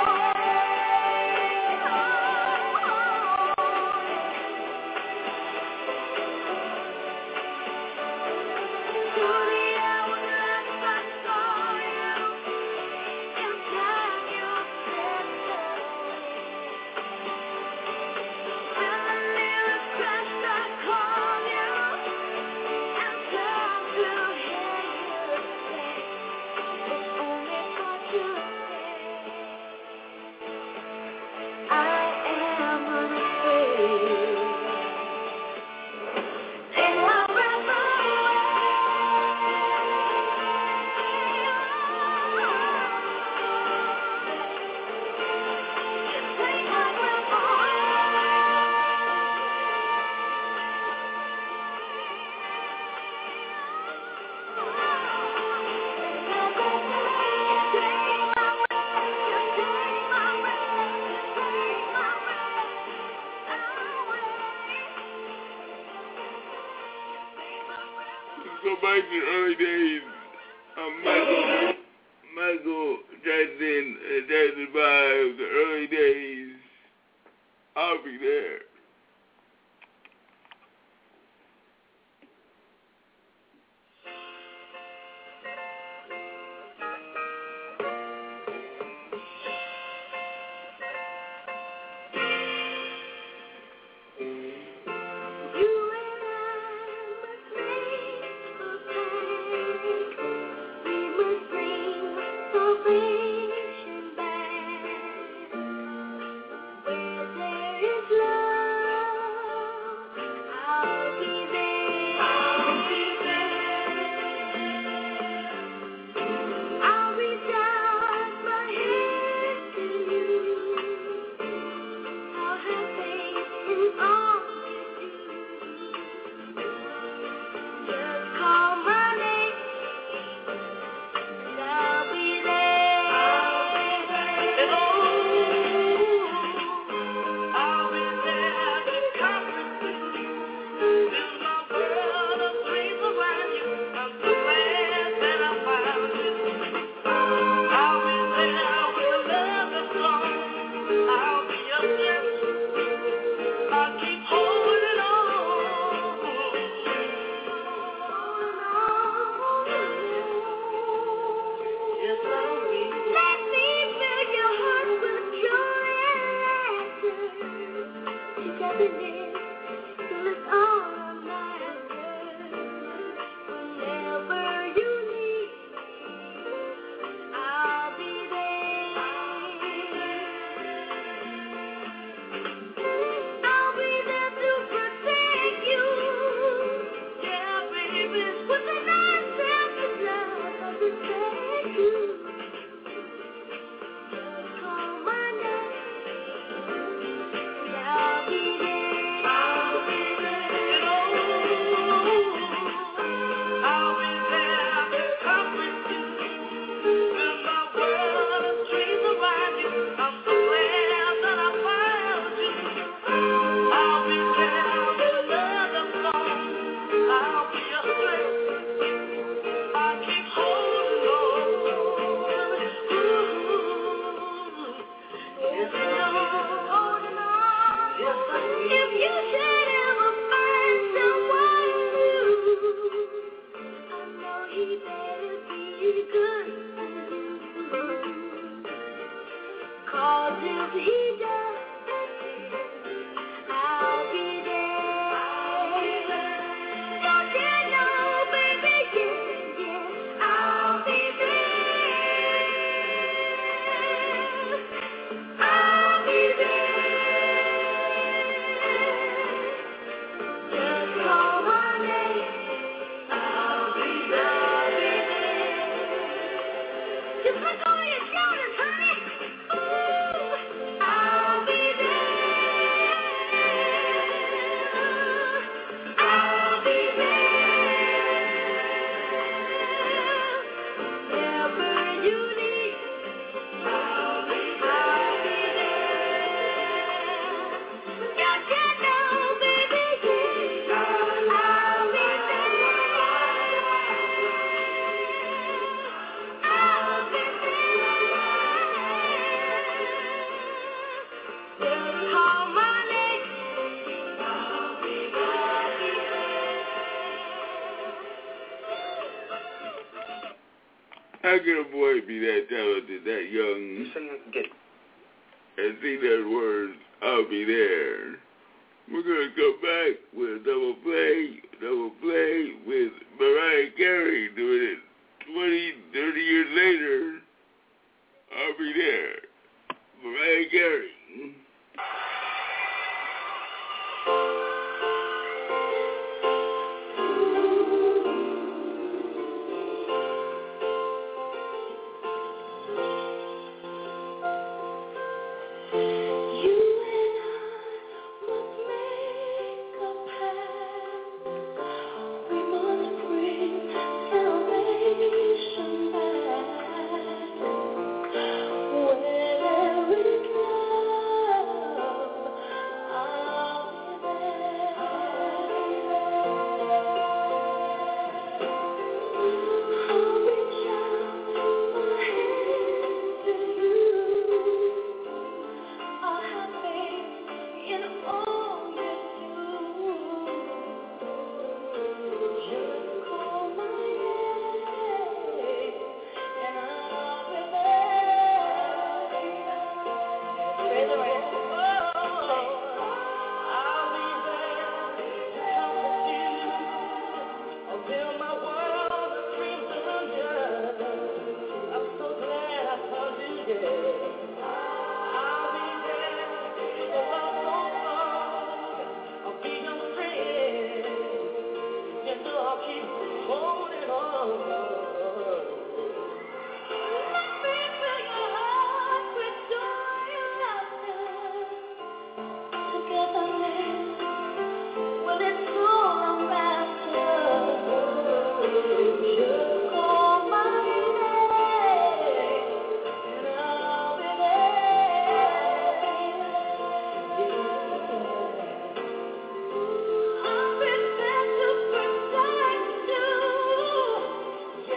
Truly, I was last I saw you. In time you stepped away. When the nearest crashed, I called you and turned to hear you say, if only for today, I am unafraid. Take my breath Go back to the early days of Michael Jackson and Jackson 5, the early days. I'll be there. You and I must make a pact. We must bring salvation back. Where there is love. How can a boy be that talented, that young? You say you can get and sing those words, I'll be there. We're going to come back with a double play with Mariah Carey doing it 20, 30 years later. I'll be there. Mariah Carey. Yeah.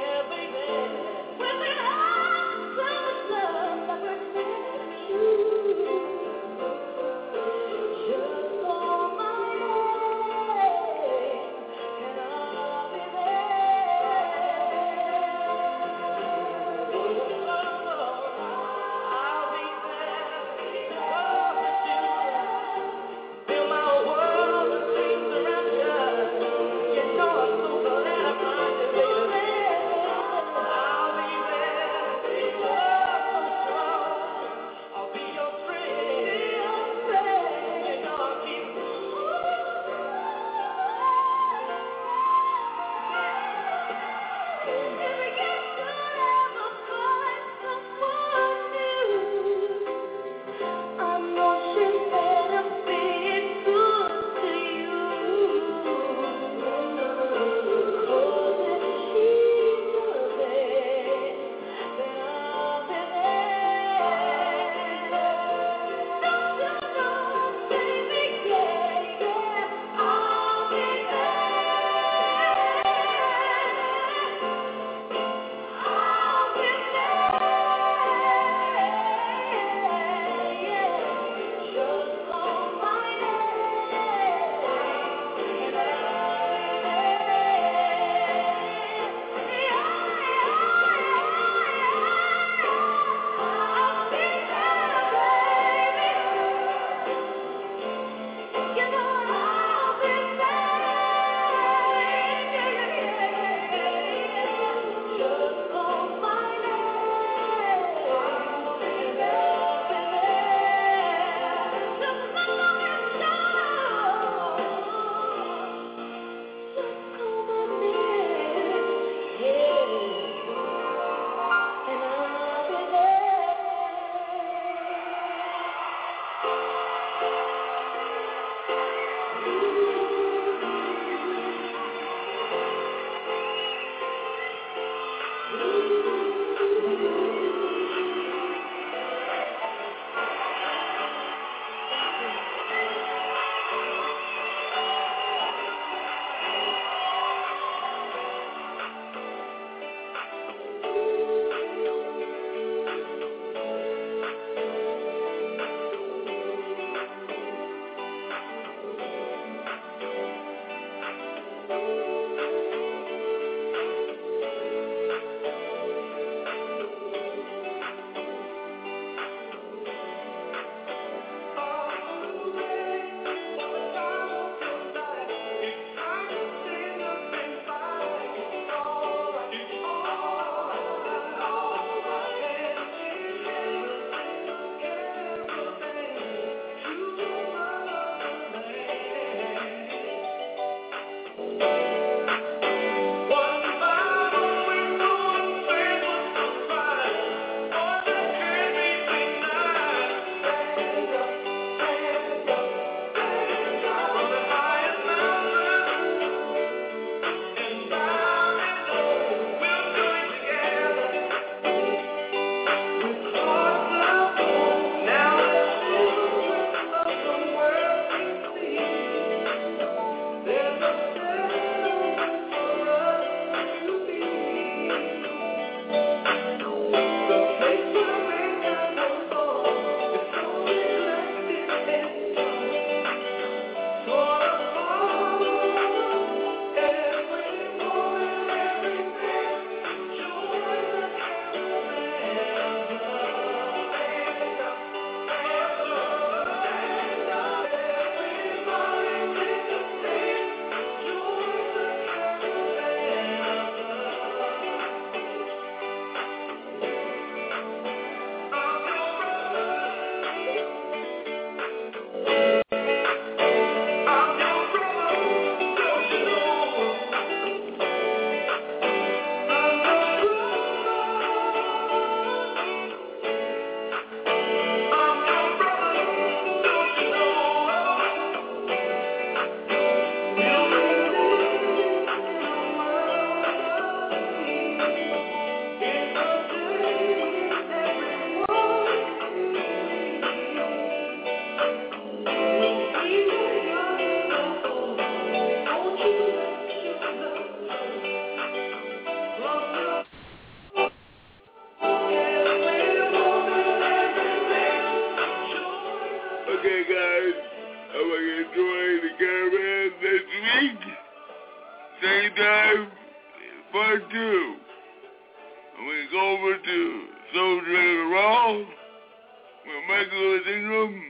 time, part 2. I'm going to go over to Soul Dragon Raw with Michael Ingram.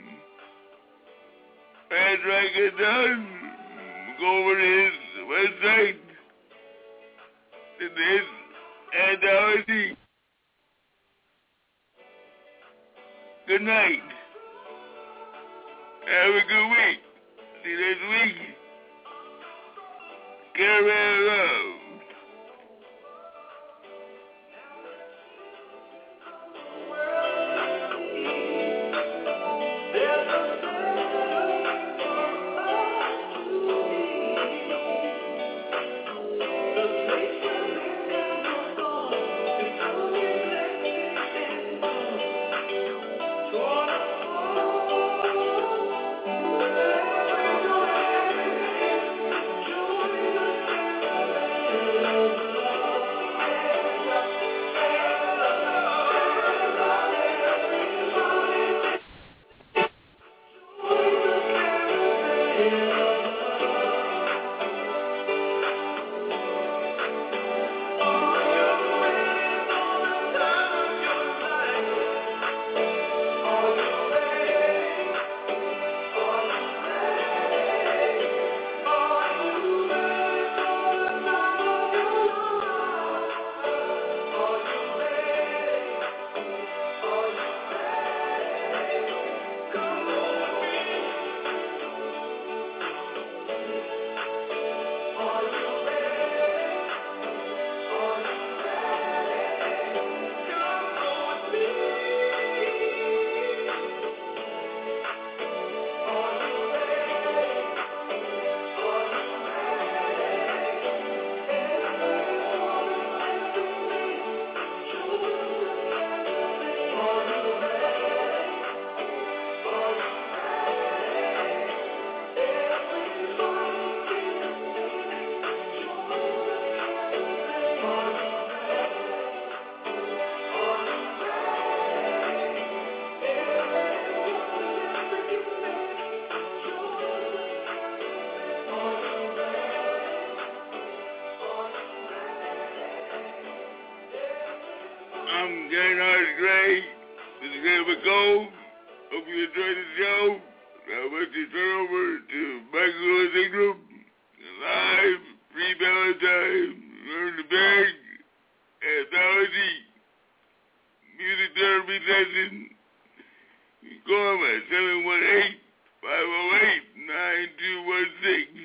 After I get done, go over to his website, and his anthology. Good night. Have a good week. See you next week. Caravan Love. I'm Jane Hart Gray. This is Graham McComb. Hope you enjoyed the show. Now let's just turn over to Michael Lewis Ingram. Live, pre-Valentine, Learn to Beg, Anthology, Music Therapy Session. You can call him at 718-508-9216.